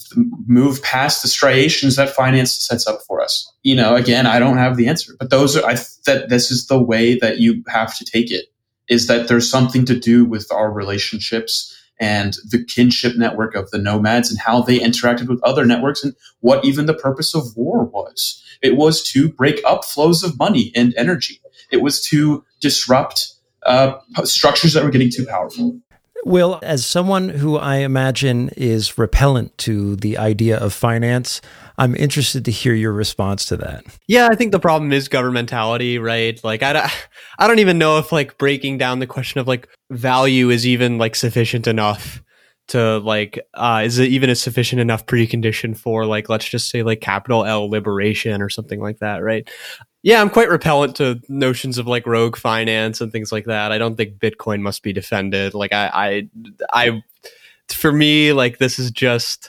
move past the striations that finance sets up for us? You know, again, I don't have the answer, but those are, I, that this is the way that you have to take it, is that there's something to do with our relationships and the kinship network of the nomads and how they interacted with other networks and what even the purpose of war was. It was to break up flows of money and energy. It was to disrupt uh, structures that were getting too powerful. Will, as someone who I imagine is repellent to the idea of finance, I'm interested to hear your response to that. Yeah, I think the problem is governmentality, right? Like, I, I don't even know if like breaking down the question of like value is even like sufficient enough to like, uh, is it even a sufficient enough precondition for like, let's just say like capital L liberation or something like that, right? Yeah, I'm quite repellent to notions of like rogue finance and things like that. I don't think Bitcoin must be defended. Like I, I, I, for me, like this is just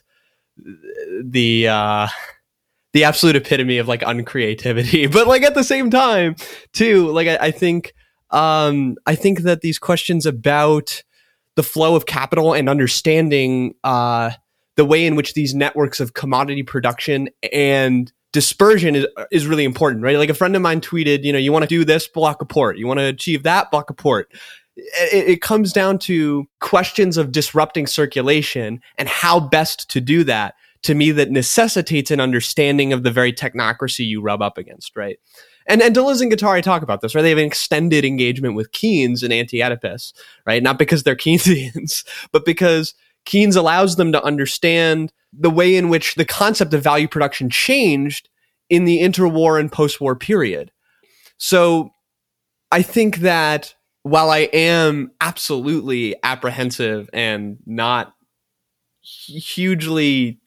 the, uh, the absolute epitome of like uncreativity. But like at the same time too, like I, I think, um, I think that these questions about the flow of capital and understanding, uh, the way in which these networks of commodity production and dispersion is is really important, right? Like a friend of mine tweeted, you know, you want to do this, block a port. You want to achieve that, block a port. It, it comes down to questions of disrupting circulation and how best to do that. To me, that necessitates an understanding of the very technocracy you rub up against, right? And and Deleuze and Guattari talk about this, right? They have an extended engagement with Keynes and Anti-Oedipus, right? Not because they're Keynesians, but because Keynes allows them to understand the way in which the concept of value production changed in the interwar and post-war period. So I think that while I am absolutely apprehensive and not hugely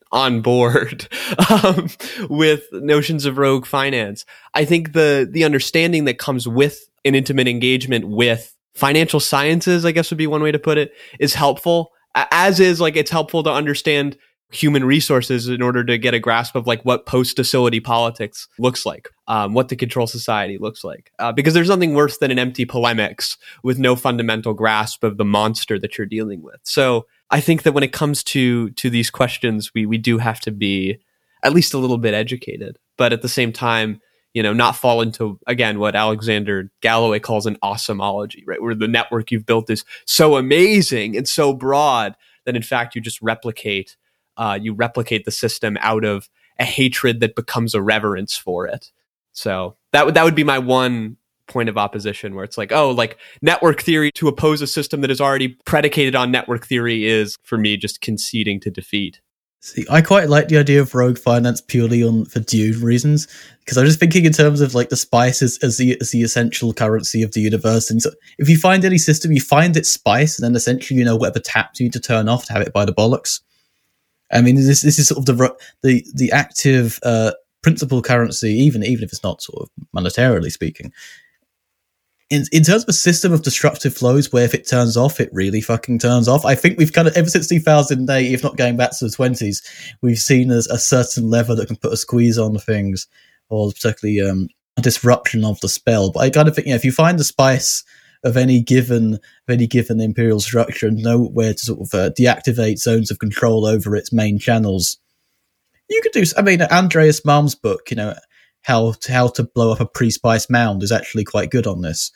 on board um, with notions of rogue finance. I think the the understanding that comes with an intimate engagement with financial sciences, I guess would be one way to put it, is helpful. As is, like, it's helpful to understand human resources in order to get a grasp of like what post-docility politics looks like, um, what the control society looks like. Uh, because there's nothing worse than an empty polemics with no fundamental grasp of the monster that you're dealing with. So I think that when it comes to to these questions, we we do have to be at least a little bit educated, but at the same time, you know, not fall into, again, what Alexander Galloway calls an awesomeology, right? Where the network you've built is so amazing and so broad that in fact you just replicate Uh, you replicate the system out of a hatred that becomes a reverence for it. So that would that would be my one point of opposition, where it's like, oh, like network theory to oppose a system that is already predicated on network theory is, for me, just conceding to defeat. See, I quite like the idea of rogue finance purely on for Dune reasons, because I was just thinking in terms of like the spice as, as the as the essential currency of the universe. And so if you find any system, you find its spice, and then essentially you know whatever taps you need to turn off to have it by the bollocks. I mean, this this is sort of the the the active uh, principal currency, even even if it's not sort of monetarily speaking. In in terms of a system of destructive flows, where if it turns off, it really fucking turns off. I think we've kind of ever since two thousand eight, if not going back to the twenties, we've seen as a certain lever that can put a squeeze on things, or particularly um, a disruption of the spell. But I kind of think, you know, if you find the spice of any given of any given imperial structure and know where to sort of uh, deactivate zones of control over its main channels, you could do. I mean, Andreas Malm's book, you know, how to, how to blow up a pre-spice mound, is actually quite good on this.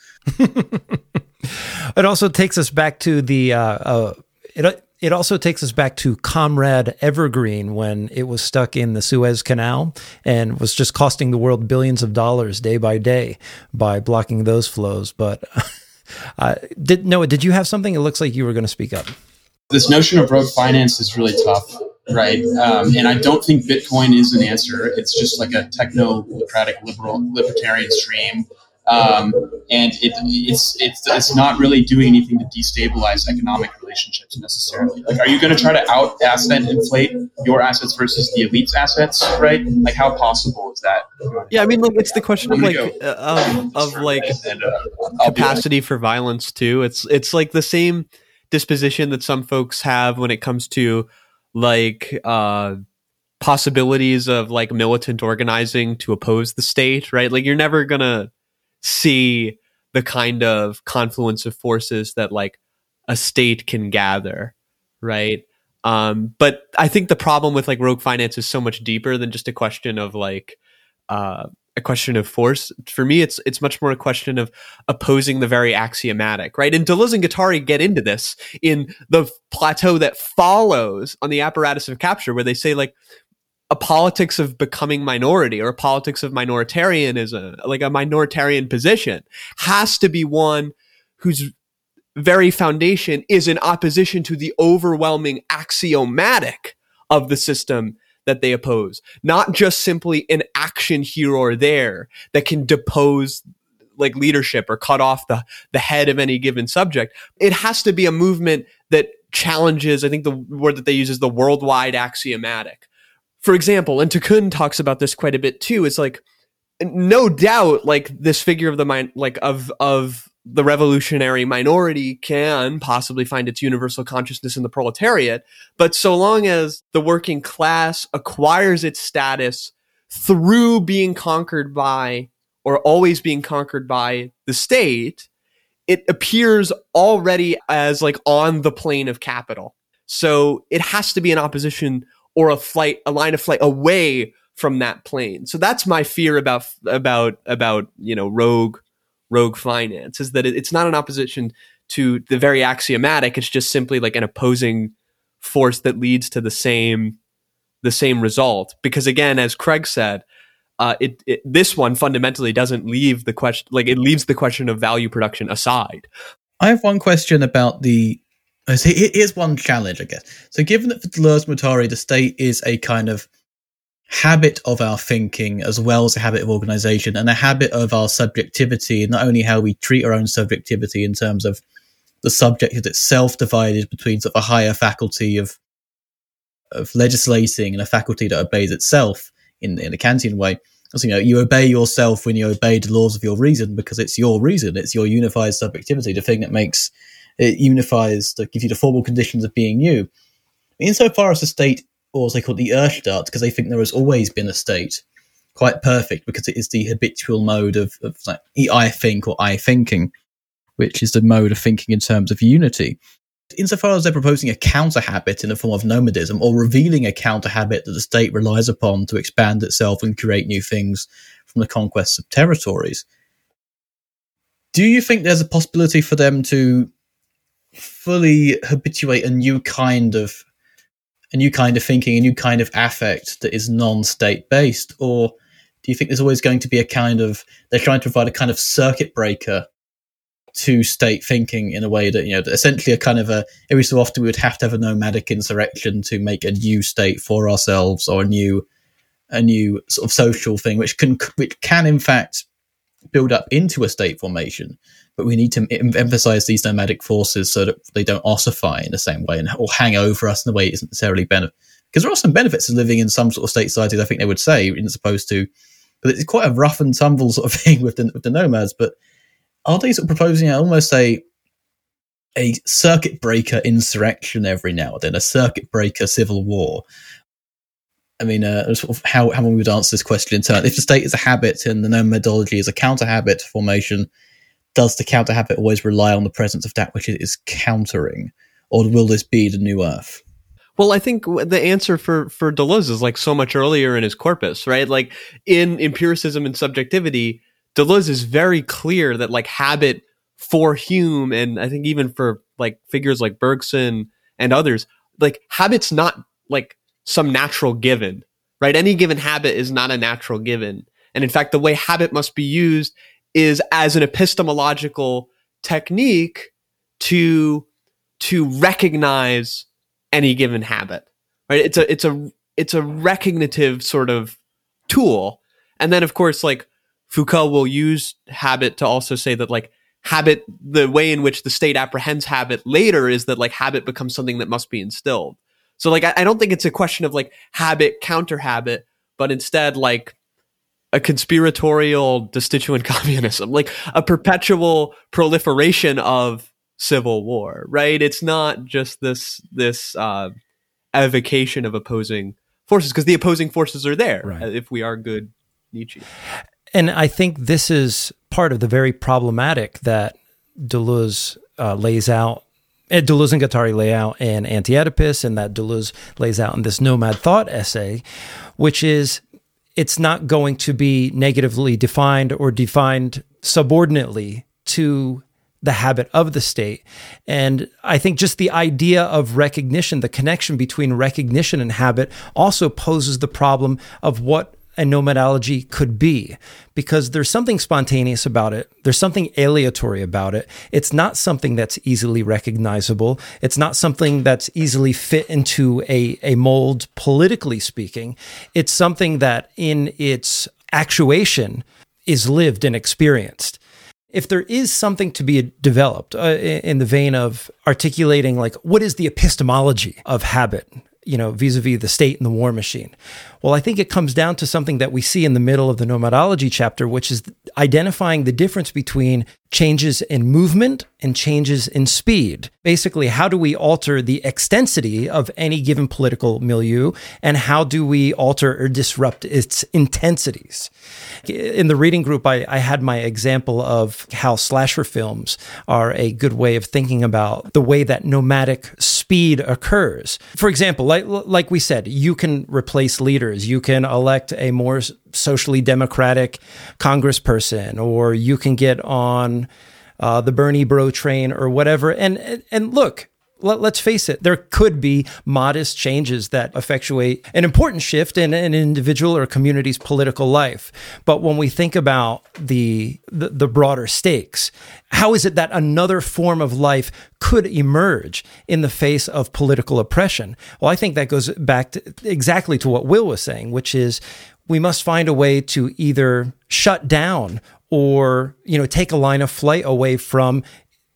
It also takes us back to the. Uh, uh, it it also takes us back to Comrade Evergreen when it was stuck in the Suez Canal and was just costing the world billions of dollars day by day by blocking those flows, but. Uh, did Noah, did you have something? It looks like you were going to speak up. This notion of rogue finance is really tough, right? Um, and I don't think Bitcoin is an answer. It's just like a technocratic liberal libertarian stream. Um, and it, it's, it's, it's not really doing anything to destabilize economic relationships necessarily. Like, are you going to try to out asset inflate your assets versus the elite's assets, right? Like, how possible is that? Yeah, I mean, like, it's the question of like, uh, of, of like and, uh, capacity for violence too. It's, it's like the same disposition that some folks have when it comes to like, uh, possibilities of like militant organizing to oppose the state, right? Like, you're never gonna see the kind of confluence of forces that like a state can gather, right? Um, but I think the problem with like rogue finance is so much deeper than just a question of like uh, a question of force. For me, it's it's much more a question of opposing the very axiomatic, right? And Deleuze and Guattari get into this in the plateau that follows on the apparatus of capture, where they say like, a politics of becoming minority or a politics of minoritarianism, like a minoritarian position, has to be one whose very foundation is in opposition to the overwhelming axiomatic of the system that they oppose, not just simply an action here or there that can depose like leadership or cut off the, the head of any given subject. It has to be a movement that challenges, I think the word that they use is the worldwide axiomatic. For example, and Tikkun talks about this quite a bit too. It's like, no doubt, like this figure of the mind, like of of the revolutionary minority can possibly find its universal consciousness in the proletariat. But so long as the working class acquires its status through being conquered by, or always being conquered by, the state, it appears already as like on the plane of capital. So it has to be an opposition or a flight, a line of flight away from that plane. So that's my fear about about about you know rogue rogue finance, is that it, it's not an opposition to the very axiomatic. It's just simply like an opposing force that leads to the same the same result. Because again, as Craig said, uh, it, it this one fundamentally doesn't leave the question, like it leaves the question of value production aside. I have one question about the. So here's one challenge, I guess. So given that for Deleuze and Guattari, the state is a kind of habit of our thinking as well as a habit of organization and a habit of our subjectivity, and not only how we treat our own subjectivity in terms of the subject itself divided between sort of a higher faculty of of legislating and a faculty that obeys itself in, in a Kantian way. So, you know, you obey yourself when you obey the laws of your reason because it's your reason, it's your unified subjectivity, the thing that makes it unifies, that gives you the formal conditions of being you. Insofar as the state, or as they call it, the Urstaat, because they think there has always been a state, quite perfect because it is the habitual mode of, of like, I think or I thinking, which is the mode of thinking in terms of unity. Insofar as they're proposing a counter-habit in the form of nomadism, or revealing a counter-habit that the state relies upon to expand itself and create new things from the conquests of territories, do you think there's a possibility for them to fully habituate a new kind of a new kind of thinking, a new kind of affect that is non-state based? Or do you think there's always going to be a kind of, they're trying to provide a kind of circuit breaker to state thinking in a way that, you know, that essentially a kind of a, every so often we would have to have a nomadic insurrection to make a new state for ourselves, or a new, a new sort of social thing, which can, which can in fact build up into a state formation. But we need to em- emphasize these nomadic forces so that they don't ossify in the same way and or hang over us in a way it isn't necessarily benefit. Because there are some benefits of living in some sort of state societies, I think they would say, as opposed to, but it's quite a rough and tumble sort of thing with the, with the nomads. But are they sort of proposing almost a a circuit breaker insurrection every now and then, a circuit breaker civil war? I mean, uh, sort of how, how we would answer this question in turn. If the state is a habit and the nomadology is a counter-habit formation, does the counter-habit always rely on the presence of that which it is countering? Or will this be the new Earth? Well, I think the answer for, for Deleuze is like so much earlier in his corpus, right? Like in Empiricism and Subjectivity, Deleuze is very clear that like habit for Hume, and I think even for like figures like Bergson and others, like habit's not like some natural given, right? Any given habit is not a natural given. And in fact, the way habit must be used is as an epistemological technique to, to recognize any given habit, right? It's a, it's a, it's a recognitive sort of tool. And then of course, like Foucault will use habit to also say that like habit, the way in which the state apprehends habit later is that like habit becomes something that must be instilled. So like, I, I don't think it's a question of like habit, counter habit, but instead like a conspiratorial destituent communism, like a perpetual proliferation of civil war, right? It's not just this, this, uh, evocation of opposing forces, because the opposing forces are there, right, if we are good Nietzsche. And I think this is part of the very problematic that Deleuze uh, lays out, and Deleuze and Guattari lay out in Anti-Oedipus, and that Deleuze lays out in this Nomad Thought essay, which is it's not going to be negatively defined or defined subordinately to the habit of the state. And I think just the idea of recognition, the connection between recognition and habit, also poses the problem of what a nomadology could be, because there's something spontaneous about it. There's something aleatory about it. It's not something that's easily recognizable. It's not something that's easily fit into a, a mold, politically speaking. It's something that in its actuation is lived and experienced. If there is something to be developed uh, in the vein of articulating, like, what is the epistemology of habit, you know, vis-a-vis the state and the war machine? Well, I think it comes down to something that we see in the middle of the nomadology chapter, which is identifying the difference between changes in movement and changes in speed. Basically, how do we alter the extensity of any given political milieu, and how do we alter or disrupt its intensities? In the reading group, I, I had my example of how slasher films are a good way of thinking about the way that nomadic speed occurs. For example, like, like we said, you can replace leaders. You can elect a more socially democratic congressperson, or you can get on uh, the Bernie bro train or whatever. And, and, and look, let, let's face it, there could be modest changes that effectuate an important shift in an individual or community's political life. But when we think about the, the, the broader stakes, how is it that another form of life could emerge in the face of political oppression? Well, I think that goes back to exactly to what Will was saying, which is we must find a way to either shut down or, you know, take a line of flight away from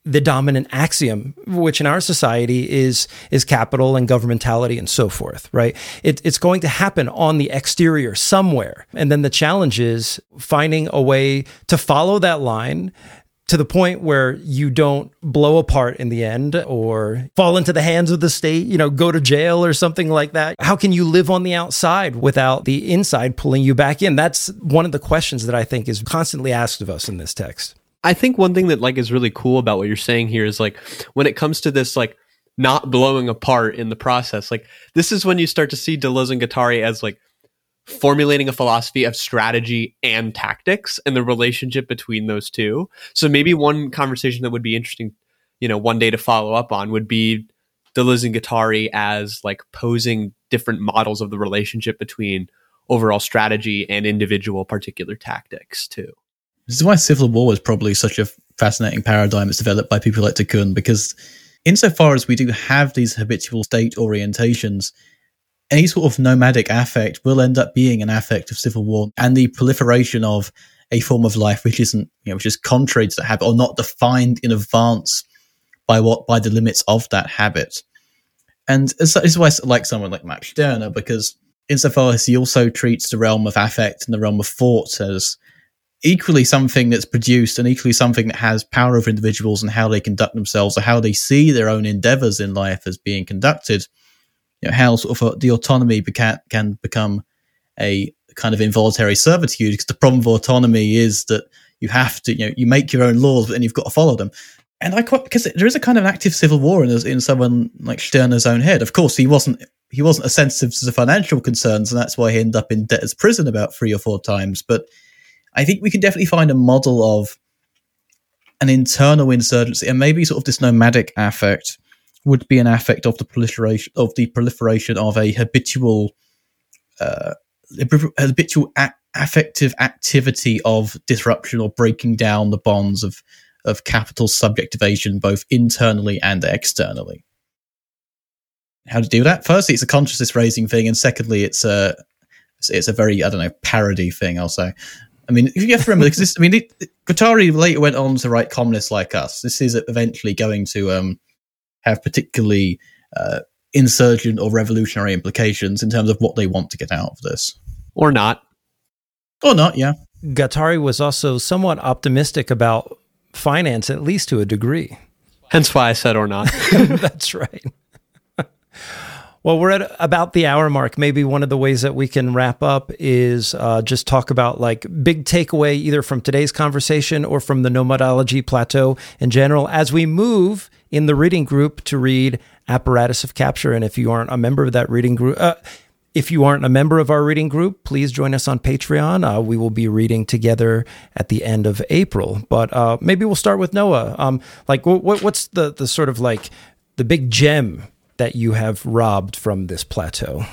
the dominant axiom, which in our society is is capital and governmentality and so forth, right? It, it's going to happen on the exterior somewhere. And then the challenge is finding a way to follow that line to the point where you don't blow apart in the end or fall into the hands of the state, you know, go to jail or something like that. How can you live on the outside without the inside pulling you back in? That's one of the questions that I think is constantly asked of us in this text. I think one thing that like is really cool about what you're saying here is like when it comes to this like not blowing apart in the process, like this is when you start to see Deleuze and Guattari as like formulating a philosophy of strategy and tactics and the relationship between those two. So maybe one conversation that would be interesting, you know, one day to follow up on would be Deleuze and Guattari as like posing different models of the relationship between overall strategy and individual particular tactics too. This is why civil war was probably such a fascinating paradigm that's developed by people like de Kuhn, because insofar as we do have these habitual state orientations, any sort of nomadic affect will end up being an affect of civil war, and the proliferation of a form of life which isn't, you know, which is contrary to that habit or not defined in advance by what by the limits of that habit. And this is why I like someone like Max Stirner, because insofar as he also treats the realm of affect and the realm of thought as equally something that's produced and equally something that has power over individuals and how they conduct themselves or how they see their own endeavors in life as being conducted. You know, how sort of the autonomy beca- can become a kind of involuntary servitude, because the problem of autonomy is that you have to, you know, you make your own laws, but then you've got to follow them. And I quite, because there is a kind of active civil war in, in someone like Stirner's own head. Of course, he wasn't he wasn't as sensitive to the financial concerns, and that's why he ended up in debtor's prison about three or four times. But I think we can definitely find a model of an internal insurgency, and maybe sort of this nomadic affect would be an affect of the proliferation of the proliferation of a habitual, uh, habitual a- affective activity of disruption or breaking down the bonds of of capital subjectivation, both internally and externally. How to do that? Firstly, it's a consciousness raising thing, and secondly, it's a it's a very I don't know parody thing. I'll say. I mean, if you have to remember, because this, I mean, it, Guattari later went on to write Communists Like Us. This is eventually going to um. have particularly uh, insurgent or revolutionary implications in terms of what they want to get out of this. Or not. Or not, yeah. Guattari was also somewhat optimistic about finance, at least to a degree. Hence why I said or not. That's right. Well, we're at about the hour mark. Maybe one of the ways that we can wrap up is uh, just talk about like big takeaway either from today's conversation or from the Nomadology Plateau in general as we move in the reading group to read Apparatus of Capture. And if you aren't a member of that reading group, uh, if you aren't a member of our reading group, please join us on Patreon. Uh, we will be reading together at the end of April. But uh, maybe we'll start with Noah. Um, like, what, what's the the sort of like the big gem that you have robbed from this plateau?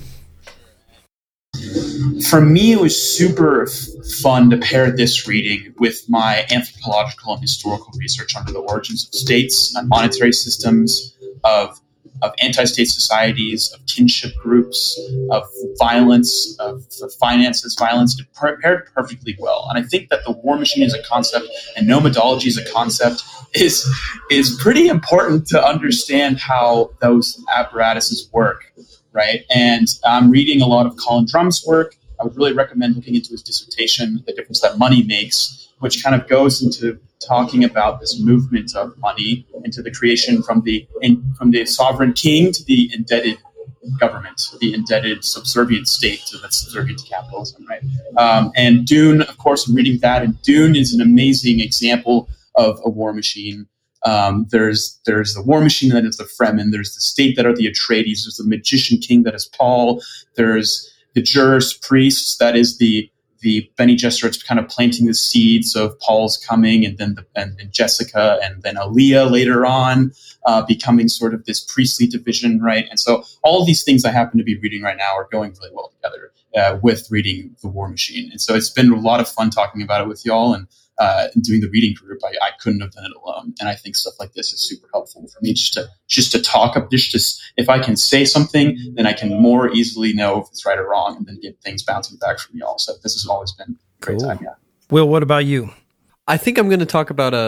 For me, it was super f- fun to pair this reading with my anthropological and historical research under the origins of states and monetary systems, of of anti-state societies, of kinship groups, of violence, of, of finances, violence. It paired perfectly well. And I think that the war machine as a concept and nomadology as a concept is is pretty important to understand how those apparatuses work, right? And I'm reading a lot of Colin Drum's work. I would really recommend looking into his dissertation, The Difference That Money Makes, which kind of goes into talking about this movement of money into the creation from the in, from the sovereign king to the indebted government, the indebted subservient state that's subservient to capitalism, right? Um, and Dune, of course, I'm reading that, and Dune is an amazing example of a war machine. Um, there's there's the war machine that is the Fremen. There's the state that are the Atreides. There's the magician king that is Paul. There's the jurist priests that is the the Bene Gesserits kind of planting the seeds of Paul's coming, and then the, and then Jessica, and then Aaliyah later on uh, becoming sort of this priestly division, right? And so all of these things I happen to be reading right now are going really well together uh, with reading The War Machine. And so it's been a lot of fun talking about it with y'all, and uh, doing the reading group. I, I couldn't have done it alone, and I think stuff like this is super helpful for me just to just to talk up. Just to, if I can say something, then I can more easily know if it's right or wrong, and then get things bouncing back from y'all. So this has always been a great Cool. time. Yeah. Will, what about you? I think I'm going to talk about a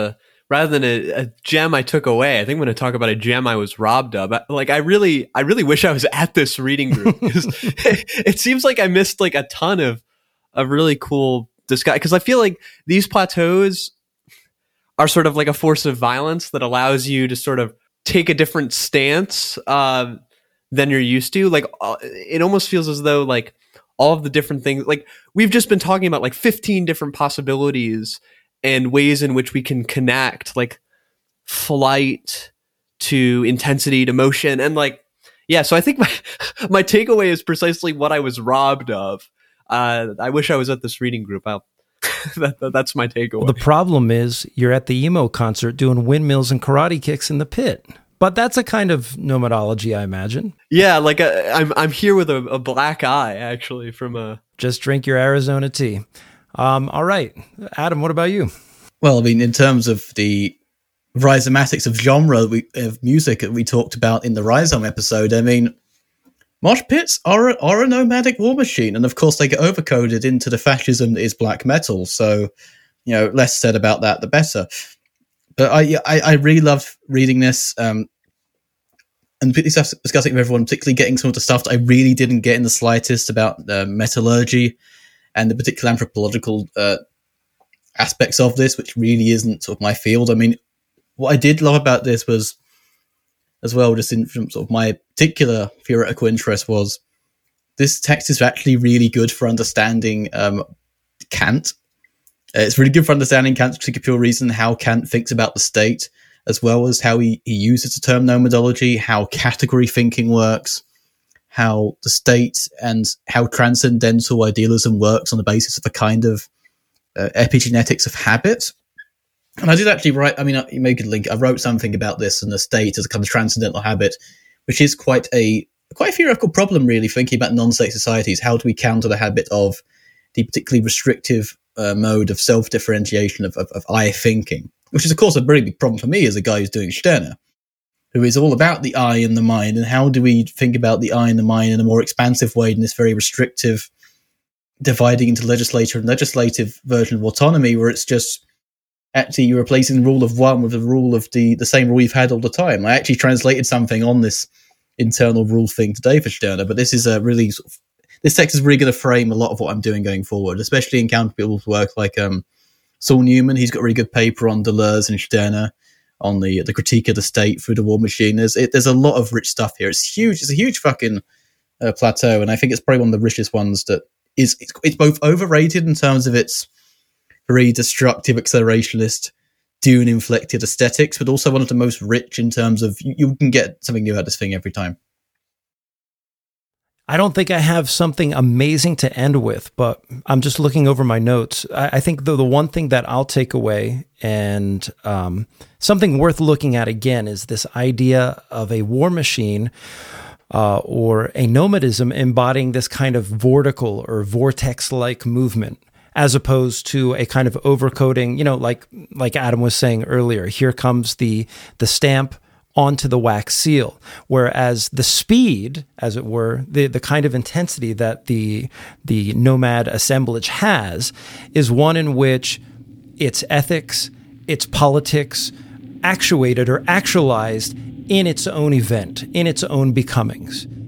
rather than a, a gem I took away, I think I'm going to talk about a gem I was robbed of. Like, I really, I really wish I was at this reading group. it, it seems like I missed like a ton of, of really cool disguise. Because I feel like these plateaus are sort of like a force of violence that allows you to sort of take a different stance uh, than you're used to. Like, uh, it almost feels as though like all of the different things, like we've just been talking about like fifteen different possibilities and ways in which we can connect like flight to intensity to motion. And like, yeah, so I think my, my takeaway is precisely what I was robbed of. Uh, I wish I was at this reading group. I'll, that, that, that's my takeaway. Well, the problem is you're at the emo concert doing windmills and karate kicks in the pit. But that's a kind of nomadology, I imagine. Yeah, like a, I'm I'm here with a, a black eye, actually, from a... Just drink your Arizona tea. Um, all right. Adam, what about you? Well, I mean, in terms of the rhizomatics of genre we, of music that we talked about in the Rhizome episode, I mean, mosh pits are a, are a nomadic war machine. And of course, they get overcoded into the fascism that is black metal. So, you know, less said about that, the better. But I, I, I really love reading this, um, and discussing with everyone, particularly getting some of the stuff that I really didn't get in the slightest about uh, metallurgy and the particular anthropological uh, aspects of this, which really isn't sort of my field. I mean, what I did love about this was, as well, just in from sort of my particular theoretical interest, was this text is actually really good for understanding um, Kant. Uh, it's really good for understanding Kant's particular pure reason, how Kant thinks about the state, as well as how he, he uses the term nomadology, how category thinking works, how the state and how transcendental idealism works on the basis of a kind of uh, epigenetics of habit. And I did actually write, I mean, you make a link, I wrote something about this and the state as a kind of transcendental habit, which is quite a quite a theoretical problem, really, thinking about non-state societies. How do we counter the habit of the particularly restrictive uh, mode of self-differentiation of, of, of I thinking, which is, of course, a very big problem for me as a guy who's doing Stirner, who is all about the I and the mind, and how do we think about the I and the mind in a more expansive way than this very restrictive, dividing into legislature and legislative version of autonomy, where it's just actually you're replacing the rule of one with the rule of the, the same rule you've had all the time. I actually translated something on this internal rule thing today for Stirner, but this is a really sort of, this text is really going to frame a lot of what I'm doing going forward, especially in counterpeople's work like um, Saul Newman. He's got a really good paper on Deleuze and Stirner on the the critique of the state through the war machine. There's it, there's a lot of rich stuff here. It's huge. It's a huge fucking uh, plateau, and I think it's probably one of the richest ones that is. It's, it's both overrated in terms of its very destructive, accelerationist, Dune-inflected aesthetics, but also one of the most rich in terms of you, you can get something new out of this thing every time. I don't think I have something amazing to end with, but I'm just looking over my notes. I, I think the, the one thing that I'll take away and um, something worth looking at again is this idea of a war machine uh, or a nomadism embodying this kind of vortical or vortex-like movement, as opposed to a kind of overcoding, you know, like like Adam was saying earlier, here comes the the stamp onto the wax seal, whereas the speed, as it were, the, the kind of intensity that the the nomad assemblage has is one in which its ethics, its politics, actuated or actualized in its own event, in its own becomings.